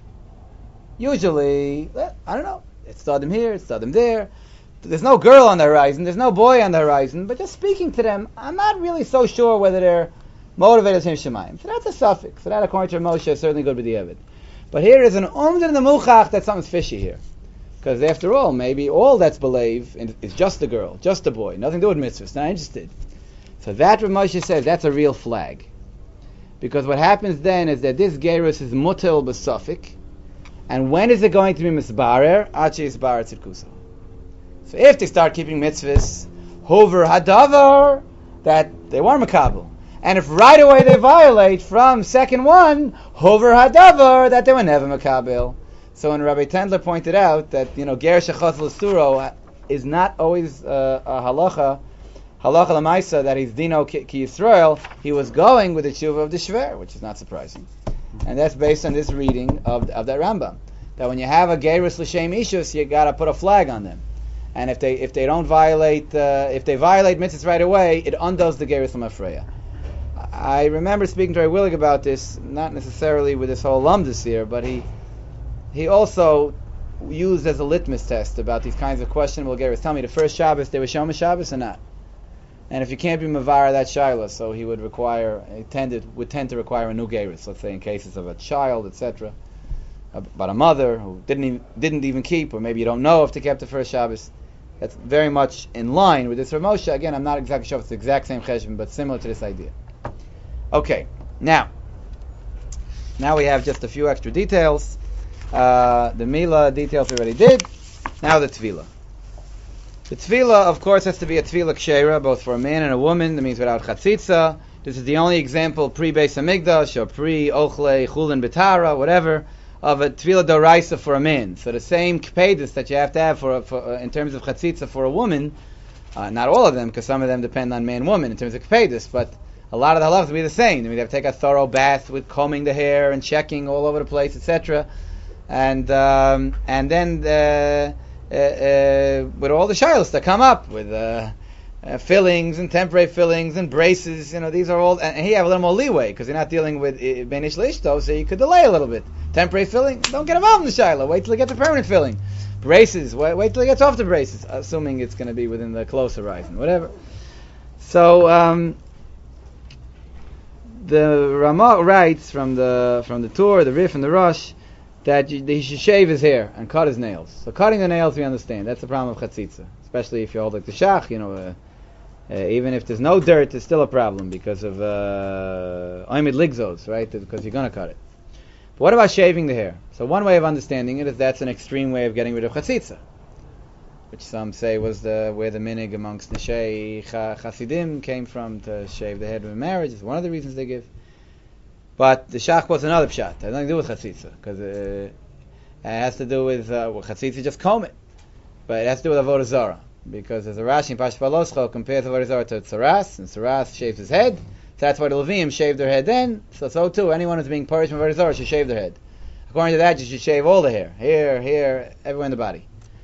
Usually, I don't know, it's Stadim here, it's Stadim there. There's no girl on the horizon, there's no boy on the horizon, but just speaking to them, I'm not really so sure whether they're motivated l'shem shemayim. So that's a suffix. So that, according to Rav Moshe, is certainly good with the Evid. But here is an umdina demuchach that something's fishy here. Because after all, maybe all that's believed is just the girl, just the boy, nothing to do with mitzvahs, not interested. So that Rav Moshe says, that's a real flag. Because what happens then is that this gerus is mutel b'safik, and when is it going to be misbarer? Achi isbarer tzidkuso. So if they start keeping mitzvahs, hover hadavar, that they weren't makabel. And if right away they violate from second one, hover hadavar, that they were never makabel. So when Rabbi Tendler pointed out that, ger shechaz l'suro is not always a halacha l'maisa, that he's dino ki Yisrael, he was going with the tshuva of the shver, which is not surprising. And that's based on this reading of that Rambam. That when you have a gerus l'shem ishus, you gotta put a flag on them. And if they don't violate, if they violate mitzvahs right away, it undoes the gerus l'mafreya. I remember speaking to Ray Willig about this, not necessarily with this whole lumdus here, but he also used as a litmus test about these kinds of questionable gerus. Tell me, the first Shabbos, they were Shoma Shabbos or not? And if you can't be Mavara, that Shaila, so he would tend to require a new gerus, let's say in cases of a child, etc., about a mother who didn't even keep, or maybe you don't know if they kept the first Shabbos. That's very much in line with this Rav Moshe. Again, I'm not exactly sure if it's the exact same cheshbon, but similar to this idea. Okay, now we have just a few extra details. The Mila details we already did. Now the Tefillah. The Tefillah, of course, has to be a Tefillah Kshera, both for a man and a woman. That means without Chatzitza. This is the only example pre-Beis Hamikdash or pre-Ochle, Chulin, Betara, whatever, of a Tefillah Doraisa for a man. So the same Kpedus that you have to have for in terms of Chatzitza for a woman, not all of them, because some of them depend on man-woman in terms of Kpedus, but a lot of the halachas will be the same. They have to take a thorough bath with combing the hair and checking all over the place, etc. And then with all the shilos that come up with fillings and temporary fillings and braces, these are all. And here you have a little more leeway because you're not dealing with ben ish l'ishto, so you could delay a little bit. Temporary filling, don't get involved in the shiloh. Wait till you get the permanent filling. Braces, wait till he gets off the braces, assuming it's going to be within the close horizon, whatever. So the Ramah writes from the Tur, the Rif, and the Rosh that he should shave his hair and cut his nails. So cutting the nails, we understand. That's the problem of chatzitza, especially if you hold like the shach. Even if there's no dirt, it's still a problem because of oimid ligzos, right? Because you're going to cut it. But what about shaving the hair? So one way of understanding it is that's an extreme way of getting rid of chatzitza, which some say was where the minig amongst Neshei Chasidim came from, to shave the head of marriage. It's one of the reasons they give. But the shach was another pshat. It has nothing to do with chatzitza, because it has to do with chatzitza, just comb it. But it has to do with avodah zarah, because there's a Rashi in Parshas Baloscha compares avodah zarah to tzaras, and tzaras shaves his head. So that's why the Levim shave their head then. So too, anyone who's being purged from avodah zarah should shave their head. According to that, you should shave all the hair, here, everywhere in the body.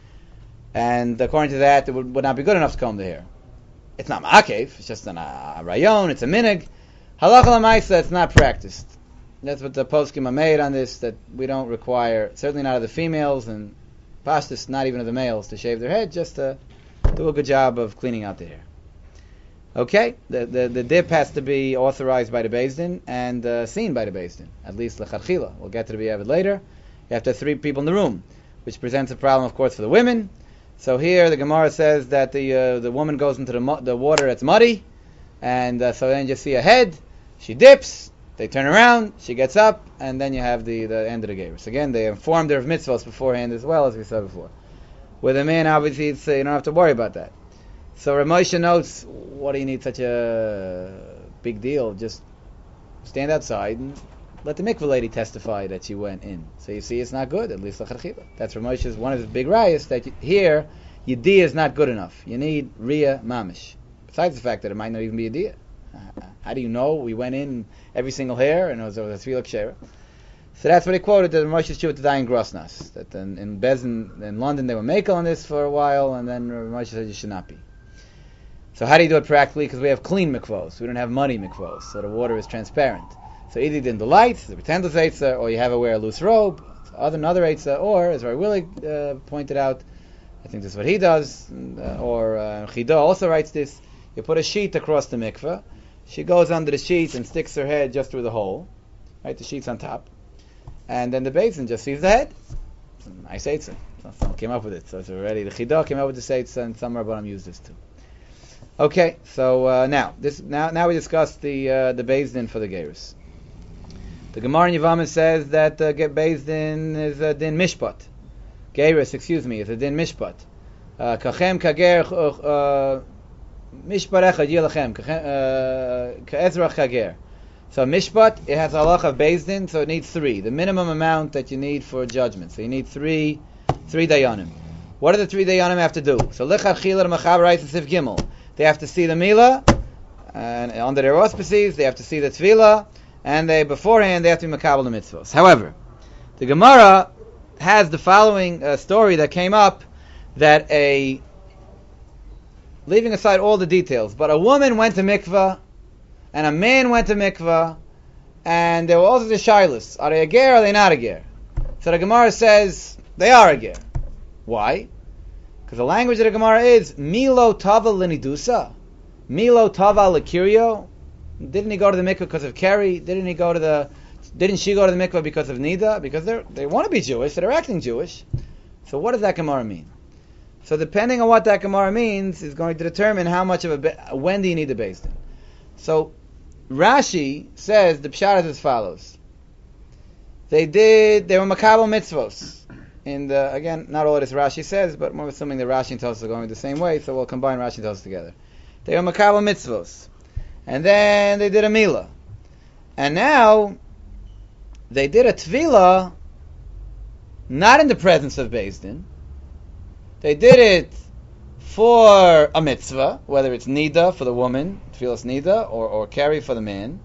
And according to that, it would not be good enough to comb the hair. It's not ma'akev, it's just a rayon, it's a minig. Halacha l'maisa, it's not practiced. That's what the poskim are made on this, that we don't require, certainly not of the females, and pashtus, not even of the males, to shave their head, just to do a good job of cleaning out the hair. Okay, the dip has to be authorized by the Beis Din and seen by the Beis Din, at least l'chadchila. We'll get to the B'yavid later. You have to have 3 people in the room, which presents a problem, of course, for the women. So here the Gemara says that the woman goes into the water that's muddy, and so then you see a head, she dips, they turn around, she gets up, and then you have the end of the gerus. Again, they informed her of mitzvahs beforehand as well, as we said before. With a man, obviously, you don't have to worry about that. So Rav Moshe notes, what do you need such a big deal? Just stand outside and let the mikveh lady testify that she went in. So you see, it's not good, at least l'chadchila. That's Rav Moshe's one of his big rayas, that here, yediyah is not good enough. You need riyah mamish. Besides the fact that it might not even be a yediyah. How do you know we went in every single hair and it was a tefillah kshera? So that's what he quoted, that Moshe Shuvah to die in Grosnas. That in Bezin, in London, they were making on this for a while, and then Moshe said you should not be. So how do you do it practically? Because we have clean mikvos. We don't have muddy mikvos, so the water is transparent. So either in the lights, the pretenders eitzah, or you have to wear a loose robe, another eitzah, or, as Rabbi Willig pointed out, I think this is what he does, or Chida also writes this, you put a sheet across the mikveh, she goes under the sheet and sticks her head just through the hole, right, the sheet's on top, and then the basin just sees the head. It's a nice eitzah. Someone came up with it, so it's already, the Chida came up with this eitzah, and some Rabbanim used this too. Okay, so now we discussed the Beis Din for the Gerus. The Gemara in Yevamah says that Beis Din is a Din Mishpat. Gerus, is a Din Mishpat. Kachem kager Mishpat echad yilachem ka'ezrach kager. So Mishpat, it has a halach of Beis Din, so it needs 3. The minimum amount that you need for judgment. So you need 3 dayanim. What do the 3 dayanim have to do? So Lechat Chila Machaber writes in Sif Gimel. They have to see the Mila, and under their auspices, they have to see the Tefillah, and beforehand they have to be Makabel the Mitzvos. However, the Gemara has the following story that came up, that leaving aside all the details, but a woman went to mikvah, and a man went to mikvah, and there were also the shilas. Are they a ger or are they not a ger? So the Gemara says, they are a ger. Why? Because the language of the Gemara is Milo Tava Linidusa, Milo Tava Likirio. Didn't he go to the mikvah because of Keri? Didn't she go to the mikvah because of Nida? Because they want to be Jewish, so they're acting Jewish. So what does that Gemara mean? So depending on what that Gemara means is going to determine how much of when do you need the Beis Din. So Rashi says the pshat is as follows. They were makabel mitzvos. Again, not all of this Rashi says, but we're assuming that Rashi and Tosfos are going the same way, so we'll combine Rashi and Tosfos together. They were makabel mitzvos. And then they did a milah. And now they did a tefillah not in the presence of Beis Din. They did it for a mitzvah, whether it's nida for the woman, tefillas nida, or keri for the man.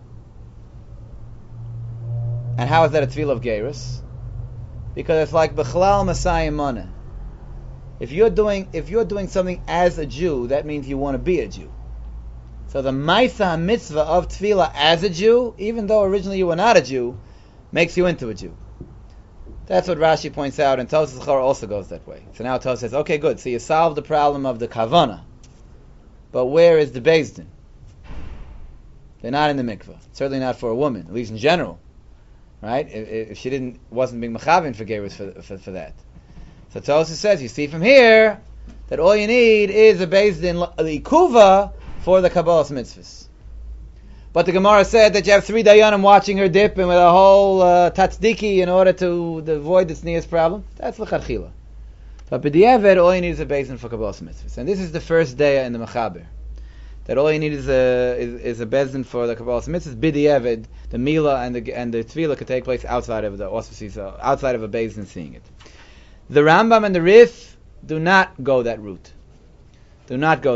And how is that a tefillah of gerus? Because it's like b'chlal masayim maneh. If you're doing something as a Jew, that means you want to be a Jew. So the Maisa mitzvah of tefillah as a Jew, even though originally you were not a Jew, makes you into a Jew. That's what Rashi points out, and Tosfos also goes that way. So now Tosfos says, okay, good, so you solved the problem of the kavana, but where is the Beis Din? They're not in the mikveh. Certainly not for a woman, at least in general. Right? If she wasn't being mechavin for gerus for that. So Tosfos says, you see from here, that all you need is a Beis Din l'ikuva for the Kabbalas mitzvahs. But the Gemara said that you have 3 dayanim watching her dip and with a whole tatzdiki in order to avoid the sneers problem. That's l'chadchila. But b'diavad, all you need is a Beis Din for Kabbalas mitzvahs. And this is the first day in the Mechaber. That all you need is a Beis Din for the Kabbalas mitzvahs. B'diavad, the Mila and the Tefillah could take place outside of the auspices, outside of a Beis Din seeing it. The Rambam and the Rif do not go that route. The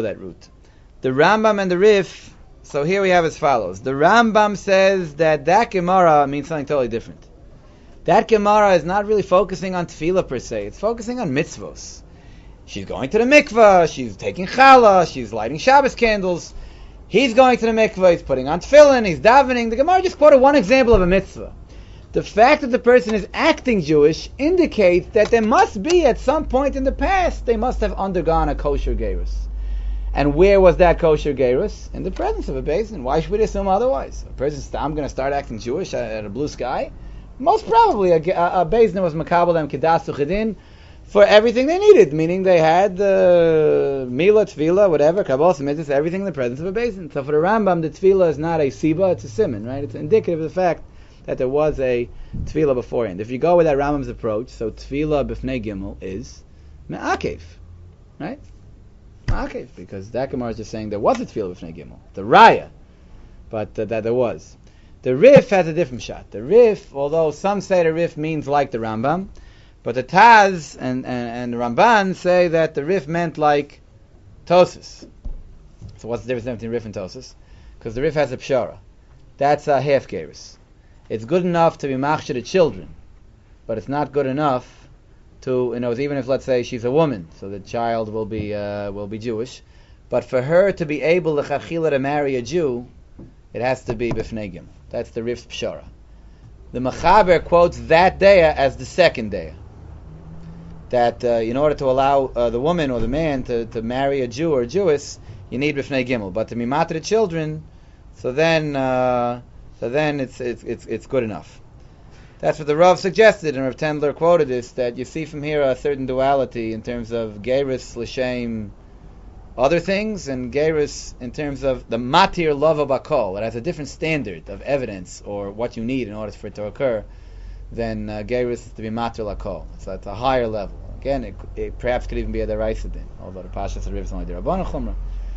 Rambam and the Rif, so here we have as follows. The Rambam says that Gemara means something totally different. That Gemara is not really focusing on Tefillah per se. It's focusing on mitzvos. She's going to the mikvah, she's taking challah, she's lighting Shabbos candles. He's going to the mikvah, he's putting on tefillin, he's davening. The Gemara just quoted one example of a mitzvah. The fact that the person is acting Jewish indicates that there must be, at some point in the past, they must have undergone a kosher gerus. And where was that kosher gerus? In the presence of a Beis Din. Why should we assume otherwise? A person's going to start acting Jewish at a blue sky? Most probably a Beis Din was makabel them kedas uchedin for everything they needed, meaning they had the Mila, Tefillah, whatever, Kabbalas mitzvahs, everything in the presence of a Beis Din. So for the Rambam, the Tefillah is not a Siba, it's a Siman, right? It's indicative of the fact that there was a Tefillah beforehand. If you go with that Rambam's approach, so Tefillah b'fnei Gimel is Me'akev, right? Me'akev, because that Gemara is just saying there was a Tefillah b'fnei Gimel, the Raya, but that there was. The Rif has a different shot. The Rif, although some say the Rif means like the Rambam, but the Taz and the Ramban say that the Rif meant like Tosfos. So what's the difference between Rif and Tosfos? Because the Rif has a pshara. That's a half gerus. it's good enough to be machshir the children, but it's not good enough to, even if, let's say, she's a woman, so the child will be Jewish, but for her to be able to marry a Jew, it has to be b'fnei gimel. That's the Rif's Pshara. The Mechaber quotes that daya as the second daya. That in order to allow the woman or the man to marry a Jew or a Jewess, you need b'fnei gimel. But to be mater the children, so then it's good enough. That's what the Rav suggested, and Rav Tendler quoted this, that you see from here a certain duality in terms of gerus l'shem other things, and gerus in terms of the matir lava bakol. It has a different standard of evidence or what you need in order for it to occur than gerus to be matir lakol. So it's a higher level. Again, it perhaps could even be a deraisa din, although the Pashas Riv is only derabbanan chumrah.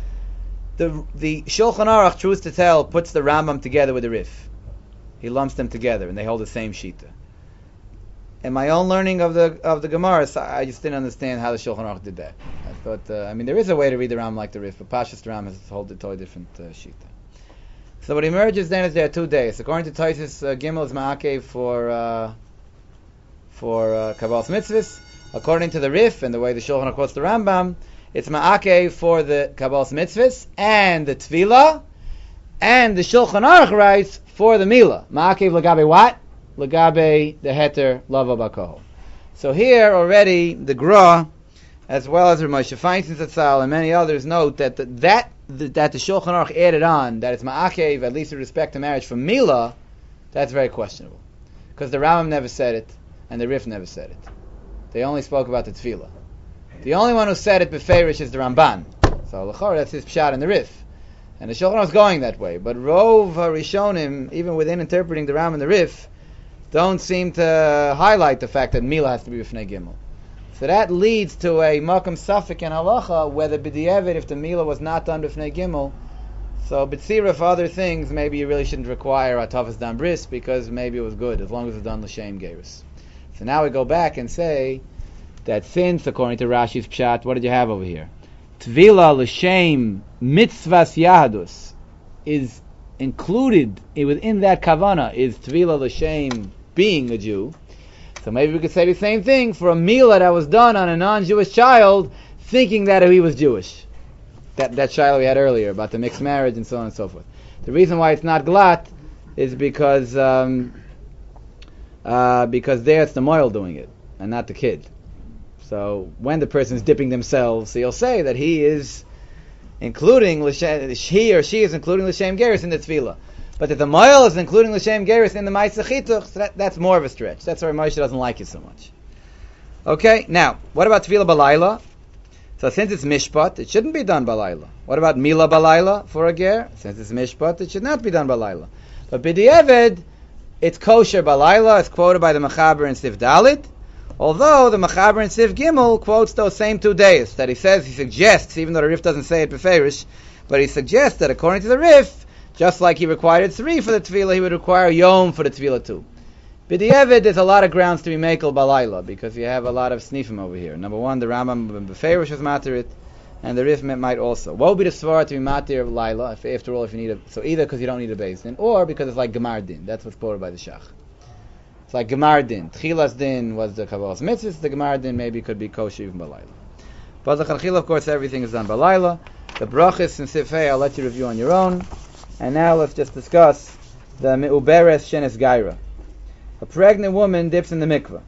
The Shulchan Aruch, truth to tell, puts the Rambam together with the Rif. He lumps them together, and they hold the same shita. In my own learning of the Gemara, I just didn't understand how the Shulchan Aruch did that. I thought, there is a way to read the Rambam like the Rif, but Pashas Ram has a totally different shita. So what emerges then is there are 2 days. According to Taisus, Gimel is ma'akev for Kabbalas Mitzvahs. According to the Rif and the way the Shulchan Aruch quotes the Rambam, it's ma'akev for the Kabbalas Mitzvahs and the Tefillah, and the Shulchan Aruch writes for the Milah. Ma'akev legabe what? Legabe the heter lava bakohol. So here already the Gra, as well as Moshe Feinstein Zatzal and many others, note that the Shulchan Aruch added on that it's ma'akev, at least with respect to marriage, for Milah. That's very questionable, because the Rambam never said it and the Rif never said it. They only spoke about the Tefillah. The only one who said it beferish is the Ramban. So l'chor, that's his pshat in the Rif. And the Shulchan Aruch is going that way. But Rov HaRishonim, even within interpreting the Ram and the Rif, don't seem to highlight the fact that Milah has to be b'fnei gimel. So that leads to a makam safek in halacha, whether b'di'evet, if the Milah was not done b'fnei gimel, so b'tzira for other things, maybe you really shouldn't require a tafas dan bris, because maybe it was good, as long as it's done l'shem gerus. So now we go back and say that since, according to Rashi's pshat, what did you have over here? Tvila l'shem mitzvahs yahadus is included within that kavana, is tvila l'shem being a Jew. So maybe we could say the same thing for a milah that was done on a non-Jewish child, thinking that he was Jewish. That child we had earlier about the mixed marriage and so on and so forth. The reason why it's not glat is because there it's the moil doing it and not the kid. So when the person is dipping themselves, so you'll say that he is including he or she is including l'shem gerus in the tefillah. But if the moil is including l'shem gerus in the ma'aseh chituch, so that's more of a stretch. That's why Moshe doesn't like it so much. Okay, now what about tefillah balayla? So since it's mishpat, it shouldn't be done balayla. What about milah balayla for a ger? Since it's mishpat, it should not be done balayla. But b'di'eved, it's kosher balayla. It's quoted by the Mechaber in Sif Dalit. Although the Mechaber in Sif Gimel quotes those same 2 days that he suggests, even though the Rif doesn't say it beferish, but he suggests that according to the Rif, just like he required 3 for the Tefillah, he would require Yom for the Tefillah too. B'di'evid, there's a lot of grounds to be mekel balayla, because you have a lot of snifim over here. Number 1, the Rambam beferish was materit, and the Rif might also. What would be the svara to be matir of Laila, after all, if you need so either because you don't need a beis din, or because it's like Gemar Din. That's what's quoted by the Shach. It's like Gemar Din. Tchilas Din was the Kabbalas Mitzvahs, the Gemar Din maybe could be kosher even balayla. But the Chachil, of course, everything is done balayla. The brachas and sifhei, I'll let you review on your own. And now let's just discuss the Me'uberes Shenes Gaira. A pregnant woman dips in the mikveh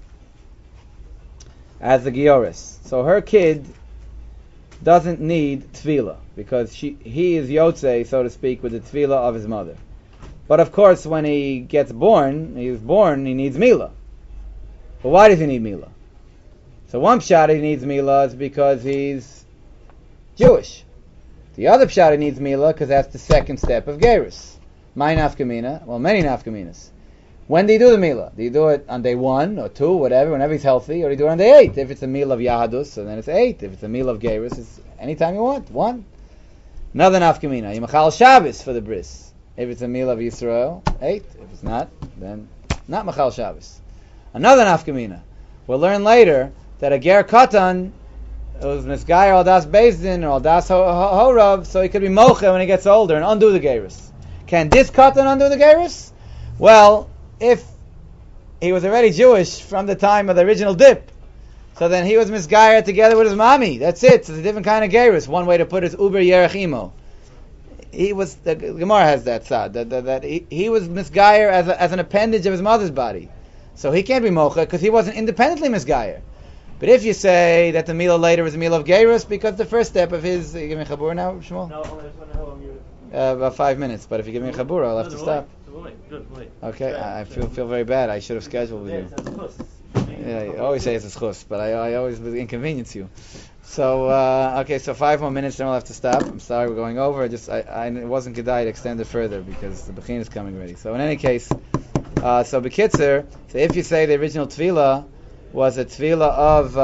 as the Gioris. So her kid doesn't need tefillah, because he is Yotzei, so to speak, with the tefillah of his mother. But of course, when he gets born, he needs milah. But why does he need milah? So one pshat he needs milah is because he's Jewish. The other pshat he needs milah because that's the second step of gerus. My nafkamina, well, many nafkaminas. When do you do the milah? Do you do it on day 1 or 2, whatever, whenever he's healthy, or do you do it on day 8? If it's a milah of Yahadus, so then it's 8. If it's a milah of gerus, it's anytime you want, 1. Another nafkamina, you machal Shabbos for the bris. If it's a milah of Yisrael, 8. If it's not, then not machal Shabbos. Another nafkamina, we'll learn later that a ger katan was misgayer al das bezdin or al das horav, so he could be moche when he gets older and undo the gerus. Can this katan undo the gerus? Well, if he was already Jewish from the time of the original dip, so then he was misgayer together with his mommy. That's it. It's a different kind of gerus. One way to put it is uber yerech imo. He was, the Gemara has that side, that he was misgayer as an appendage of his mother's body. So he can't be mocha because he wasn't independently misgayer. But if you say that the Mila later is a Mila of gerus, because the first step of his, you give me a chabur now, Shmuel? No, I just want to know how long you... About 5 minutes, but if you give me a chabur, I'll have to stop. Good. Okay, I feel very bad. I should have scheduled with you. Yeah, you always say it's a schus, but I always inconvenience you. So, okay, so 5 more minutes, then we'll have to stop. I'm sorry we're going over. It wasn't Kedai to extend it further because the Bechin is coming ready. So in any case, so Bekitzer, so if you say the original Tefillah was a Tefillah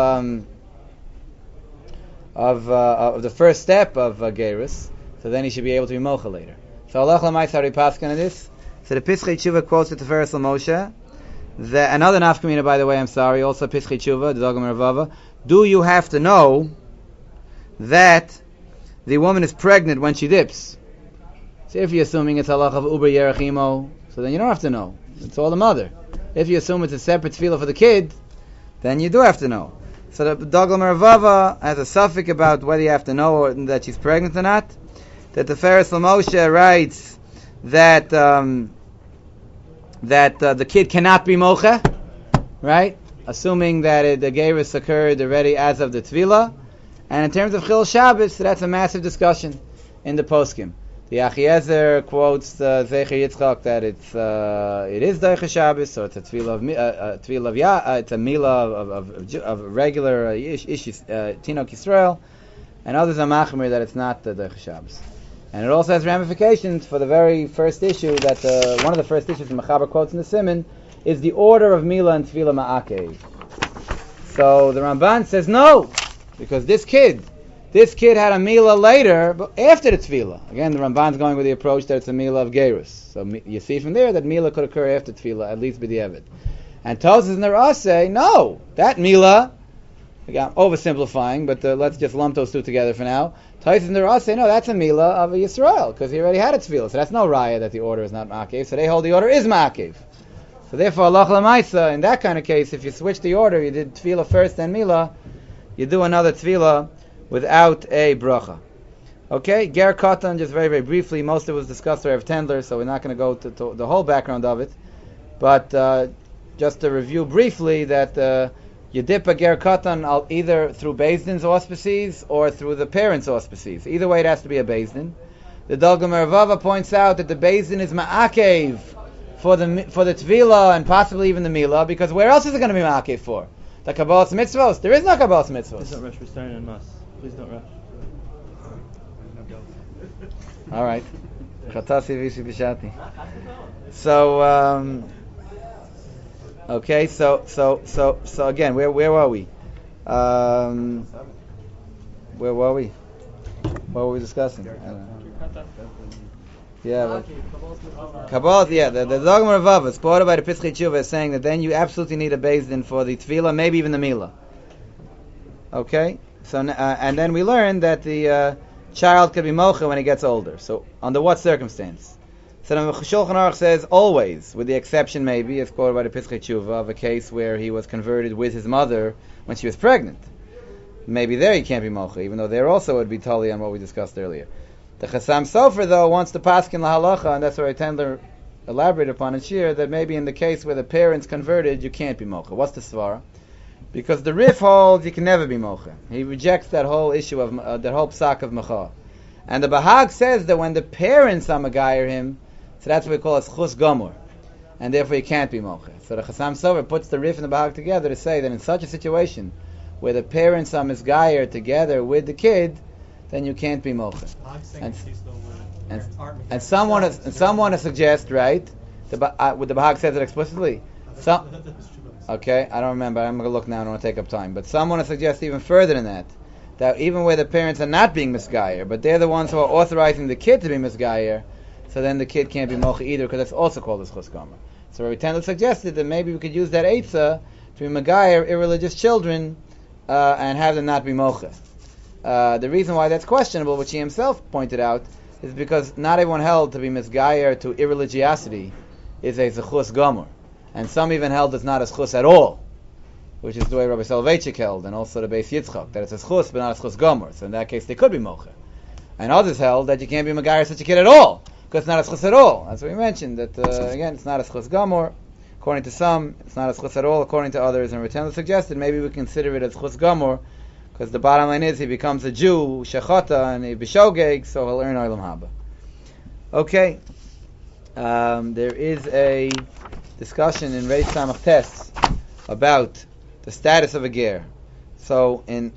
of the first step of Gerus, so then he should be able to be Mocha later. So Allah L'maisari Paskan in this. So the Pischei Tshuva quotes it to Tiferes L'Moshe. Another nafkamina, by the way, I'm sorry, also Pischei Tshuva, the Dogma Ravava. Do you have to know that the woman is pregnant when she dips? So if you're assuming it's halach of uber yerech imo, so then you don't have to know. It's all the mother. If you assume it's a separate tefillah for the kid, then you do have to know. So the Dogma Ravava has a suffix about whether you have to know that she's pregnant or not. That the Tiferes L'Moshe writes that the kid cannot be mocha, right? Assuming that the gerus occurred already as of the Tvila. And in terms of Chil Shabbos, so that's a massive discussion in the poskim. The Achiezer quotes the Zecher Yitzchak that it is Deicha Shabbos, so it's a Tvila it's a Mila of regular Tinok Yisrael, and others are Machmir that it's not the Deicha Shabbos. And it also has ramifications for the very first issue that one of the first issues the Mechaber quotes in the Siman is the order of Mila and Tefillah Ma'akev. So the Ramban says no, because this kid had a Mila later, but after the Tefillah. Again, the Ramban's going with the approach that it's a Mila of Gerus. So you see from there that Mila could occur after Tefillah, at least b'diavad. And Tosas and the Ras say, no, that Mila, again, I'm oversimplifying, but let's just lump those two together for now. Tosas and the Ras say, no, that's a Mila of a Yisrael, because he already had a Tefillah. So that's no raya that the order is not Ma'akev. So they hold the order is Ma'akev. So therefore, Allah L'maisa, in that kind of case, if you switch the order, you did Tefillah first, then Mila, you do another Tefillah without a bracha. Okay, Ger Katan, just very, very briefly, most of it was discussed by Rav Tendler, so we're not going to go to the whole background of it. But just to review briefly that you dip a Ger Katan either through Beis Din's auspices or through the parents' auspices. Either way, it has to be a Beis Din. The Dogma Ravava points out that the Beis Din is Ma'akev for the Tvila and possibly even the Mila, because where else is it going to be Ma'akev for? The Kabbalas Mitzvos. There is no Kabbalas Mitzvos. Please don't rush. We're starting en masse. Please don't rush. All right. So, okay. So again, where were we? Where were we? What were we discussing? I don't know. Yeah, Kabbalah. Yeah, the Dogma Ravava, supported by the Pischei Tshuva, is saying that then you absolutely need a Beis Din for the Tefillah, maybe even the Mila. Okay, so and then we learned that the child could be mocha when he gets older. So under what circumstance? So the Shulchan Aruch says always, with the exception maybe, as quoted by the Pischei Tshuva, of a case where he was converted with his mother when she was pregnant. Maybe there he can't be mocha, even though there also would be totally on what we discussed earlier. The Chassam Sofer, though, wants to paskin lahalacha, and that's where Tendler elaborated upon in Shir, that maybe in the case where the parents converted, you can't be mocha. What's the svara? Because the Rif holds you can never be mocha. He rejects that whole issue of that whole psak of mecha. And the Bahag says that when the parents are magayer him, so that's what we call a chus gomor, and therefore he can't be mocha. So the Chassam Sofer puts the Rif and the Bahag together to say that in such a situation where the parents are misgayer together with the kid, then you can't be mocha. And some want to suggest, right? The Bahag says it explicitly. Okay, I don't remember. I'm going to look now. I don't want to take up time. But some want to suggest even further than that even where the parents are not being misgayer, but they're the ones who are authorizing the kid to be misgayer, so then the kid can't be mocha either, because that's also called as chus gomer. So Rabbi Tendler suggested that maybe we could use that eitzah to be misgayer irreligious children and have them not be mocha. The reason why that's questionable, which he himself pointed out, is because not everyone held to be misgayer to irreligiosity is a zechus gomer. and some even held it's not a schus at all, which is the way Rabbi Soloveitchik held, and also the Beis Yitzchak, that it's a schus but not a schus gomer. So in that case, they could be mocher. And others held that you can't be megayer such a kid at all, because it's not a schus at all. That's what we mentioned, that again, it's not a schus gomer. According to some, it's not a schus at all. According to others, and Ratenda suggested maybe we consider it as schus gomer, because the bottom line is he becomes a Jew, shechata, and he b'shogeg, so he'll earn olam haba. Okay, there is a discussion in Reish Samach Tes about the status of a ger. So in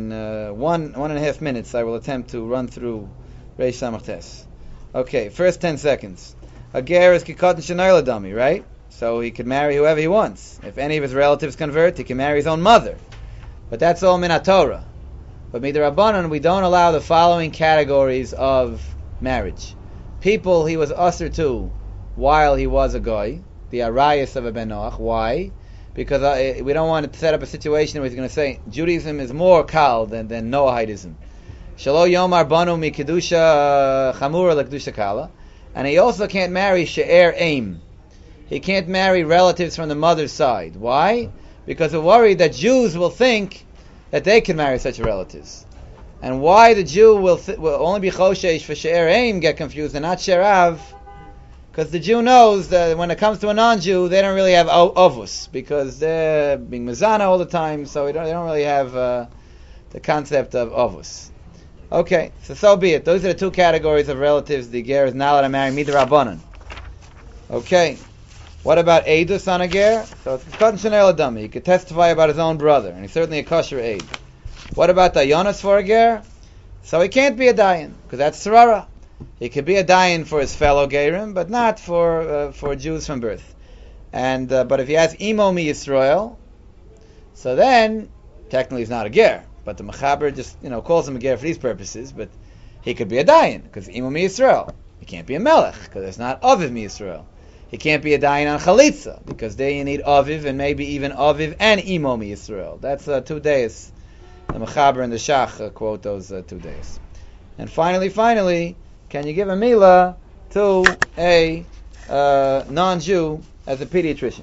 1.5 minutes, I will attempt to run through Reish Samach Tes. Okay, first 10 seconds. A ger is kikatan shenayla dami, right? So he could marry whoever he wants. If any of his relatives convert, he can marry his own mother. But that's all min Torah. But midrabanan, we don't allow the following categories of marriage. People he was usher to while he was a goy, the arayas of a ben Noach. Why? Because we don't want to set up a situation where he's going to say Judaism is more kal than Noahidism. Shalo yomar banu mi kedusha chamura lekdusha kala. And he also can't marry she'er aim. He can't marry relatives from the mother's side. Why? Because we're worried that Jews will think that they can marry such relatives. And why the Jew will only be choshesh for she'er aim get confused and not she'erav? Because the Jew knows that when it comes to a non-Jew, they don't really have ovus, because they're being mezana all the time, so they don't really have the concept of ovus. Okay, so be it. Those are the two categories of relatives the ger is not allowed to marry midrabanan. Okay. What about Eidus on a ger? So it's Katan Shenei Ladami. He could testify about his own brother, and he's certainly a kosher aid. What about Dayanos for a ger? So he can't be a Dayan, because that's Sarara. He could be a Dayan for his fellow gerim, but not for Jews from birth. And but if he has Imo mi Yisrael, so then technically he's not a ger. But the Mechaber just calls him a ger for these purposes. But he could be a Dayan because Imo mi Yisrael. He can't be a Melech because it's not Aviv mi Yisrael. He can't be a Dayan on Chalitza, because there you need Aviv, and maybe even Aviv and Imo mi Yisrael. That's 2 days. The Mechaber and the Shach quote those 2 days. And finally, can you give a Mila to a non-Jew as a pediatrician?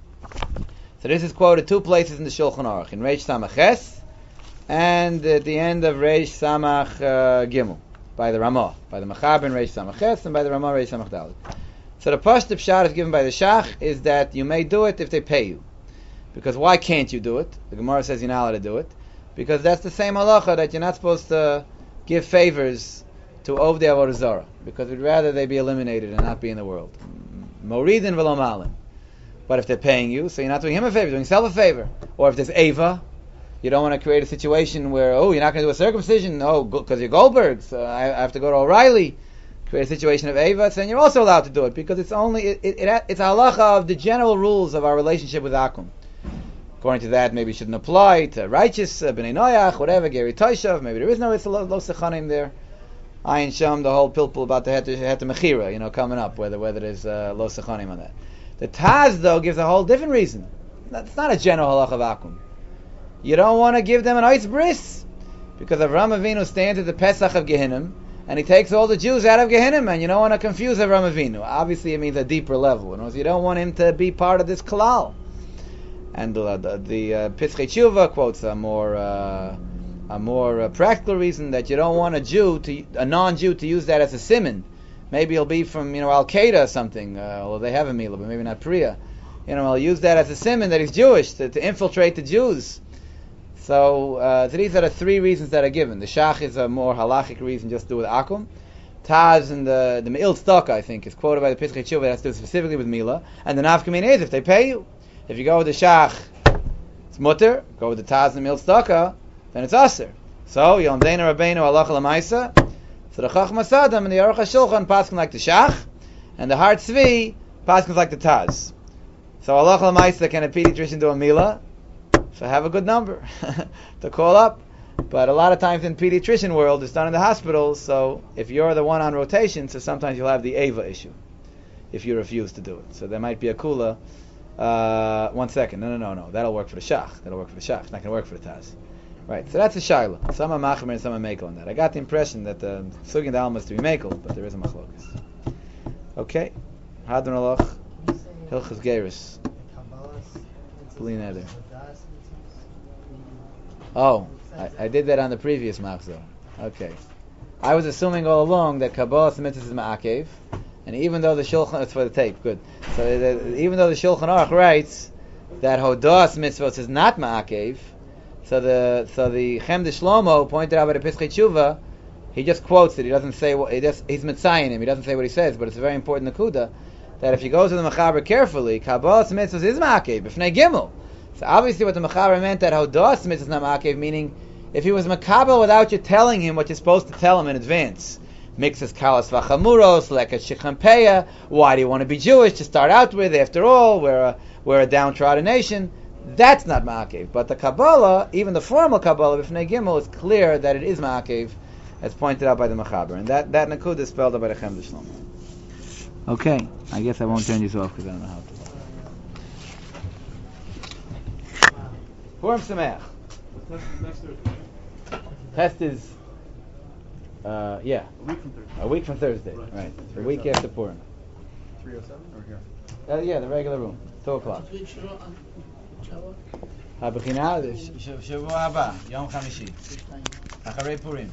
So this is quoted 2 places in the Shulchan Aruch, in Reish Samach Ches, and at the end of Reish Samach Gimel, by the Ramah, by the Mechaber in Reish Samach Ches, and by the Ramah Reish Samach Dalet. So the Pashut Pshat is given by the Shach is that you may do it if they pay you. Because why can't you do it? The Gemara says you're not allowed to do it. Because that's the same halacha that you're not supposed to give favors to Ovdei Avodah Zarah. Because we'd rather they be eliminated and not be in the world. Moridin v'lo malin. But if they're paying you, so you're not doing him a favor, you're doing yourself a favor. Or if there's Ava, you don't want to create a situation where, you're not going to do a circumcision, because you're Goldbergs, I have to go to O'Reilly. Create a situation of Ava, then you're also allowed to do it, because it's only it's a halacha of the general rules of our relationship with Akum. According to that, maybe it shouldn't apply to righteous B'nai Noach, whatever, Geri Toshav, maybe there is no Lo Sechanim there. Ayin Sham, the whole pilpul about the Het Mechira, coming up, whether there's Lo Sechanim on that. The Taz, though, gives a whole different reason. It's not a general halacha of Akum. You don't want to give them an Oitz Bris, because Avraham Avinu stands at the Pesach of Gehinnom, and he takes all the Jews out of Gehinnom, and you don't want to confuse Avraham Avinu. Obviously, it means a deeper level. You don't want him to be part of this kalal. And the Pischei Tshuva quotes a more practical reason that you don't want a non-Jew to use that as a siman. Maybe he'll be from Al Qaeda or something, although they have a milah, but maybe not Priya. He'll use that as a siman that he's Jewish to infiltrate the Jews. So these are the 3 reasons that are given. The Shach is a more halachic reason, just to do with Akum. Taz and the Me'il Tzedakah, I think, is quoted by the Pischei Tshuva, that has to do specifically with Mila. And the Nafkamin is if they pay you. If you go with the Shach, it's mutter. Go with the Taz and the Me'il Tzedakah, then it's aser. So Yom Deina Rabbeinu Halacha L'Maisa. So the Chachma Sadam and the Aruch HaShulchan paskin like the Shach, and the Har Tzvi paskins like the Taz. So Halacha L'Maisa, can a pediatrician do a Mila? So have a good number to call up. But a lot of times in pediatrician world, it's done in the hospitals, so if you're the one on rotation, so sometimes you'll have the Ava issue if you refuse to do it. So there might be a kula. 1 second. No. That'll work for the Shach. It's not going to work for the Taz. Right, so that's a Shaila. Some are Machmer and some are Mekel on that. I got the impression that the Sugin Dalma is to be Mekel, but there is a Machlokas. Okay. Hadron Aloch. Hilchus Geirus. Bli neder. Oh, I did that on the previous machzor. Okay. I was assuming all along that Kabbalah mitzvahs is ma'akev, and even though the Shulchan, it's for the tape, good. So even though the Shulchan Aruch writes that Hodas mitzvahs is not ma'akev, so the Chem de Shlomo pointed out by the Pischei Tshuva, he just quotes it. He doesn't say what he's mitzayin him. He doesn't say what he says, but it's a very important nakuda that if you go to the Mechaber carefully, Kabbalah mitzvahs is ma'akev b'fnei Gimel. So obviously, what the Mechaber meant that Hodas mitzvahs is not ma'akev, meaning if he was makabel without you telling him what you're supposed to tell him in advance, mixes kalas vachamuros, leket shechampeya. Why do you want to be Jewish to start out with? After all, we're a downtrodden nation. That's not ma'akev. But the Kabbalah, even the formal Kabbalah b'fnei Gimel, is clear that it is ma'akev, as pointed out by the Mechaber, and that nakud is spelled out by the Chem de Shlomo. Okay, I guess I won't turn you off because I don't know how to. Purim Sameach. Next Thursday. Test is, A week from Thursday. a week from Thursday, right? A week after Purim. 307 or here? Yeah, the regular room, 2 o'clock. הבחינה, שבוע הבא, יום חמישי, אחרי פורים.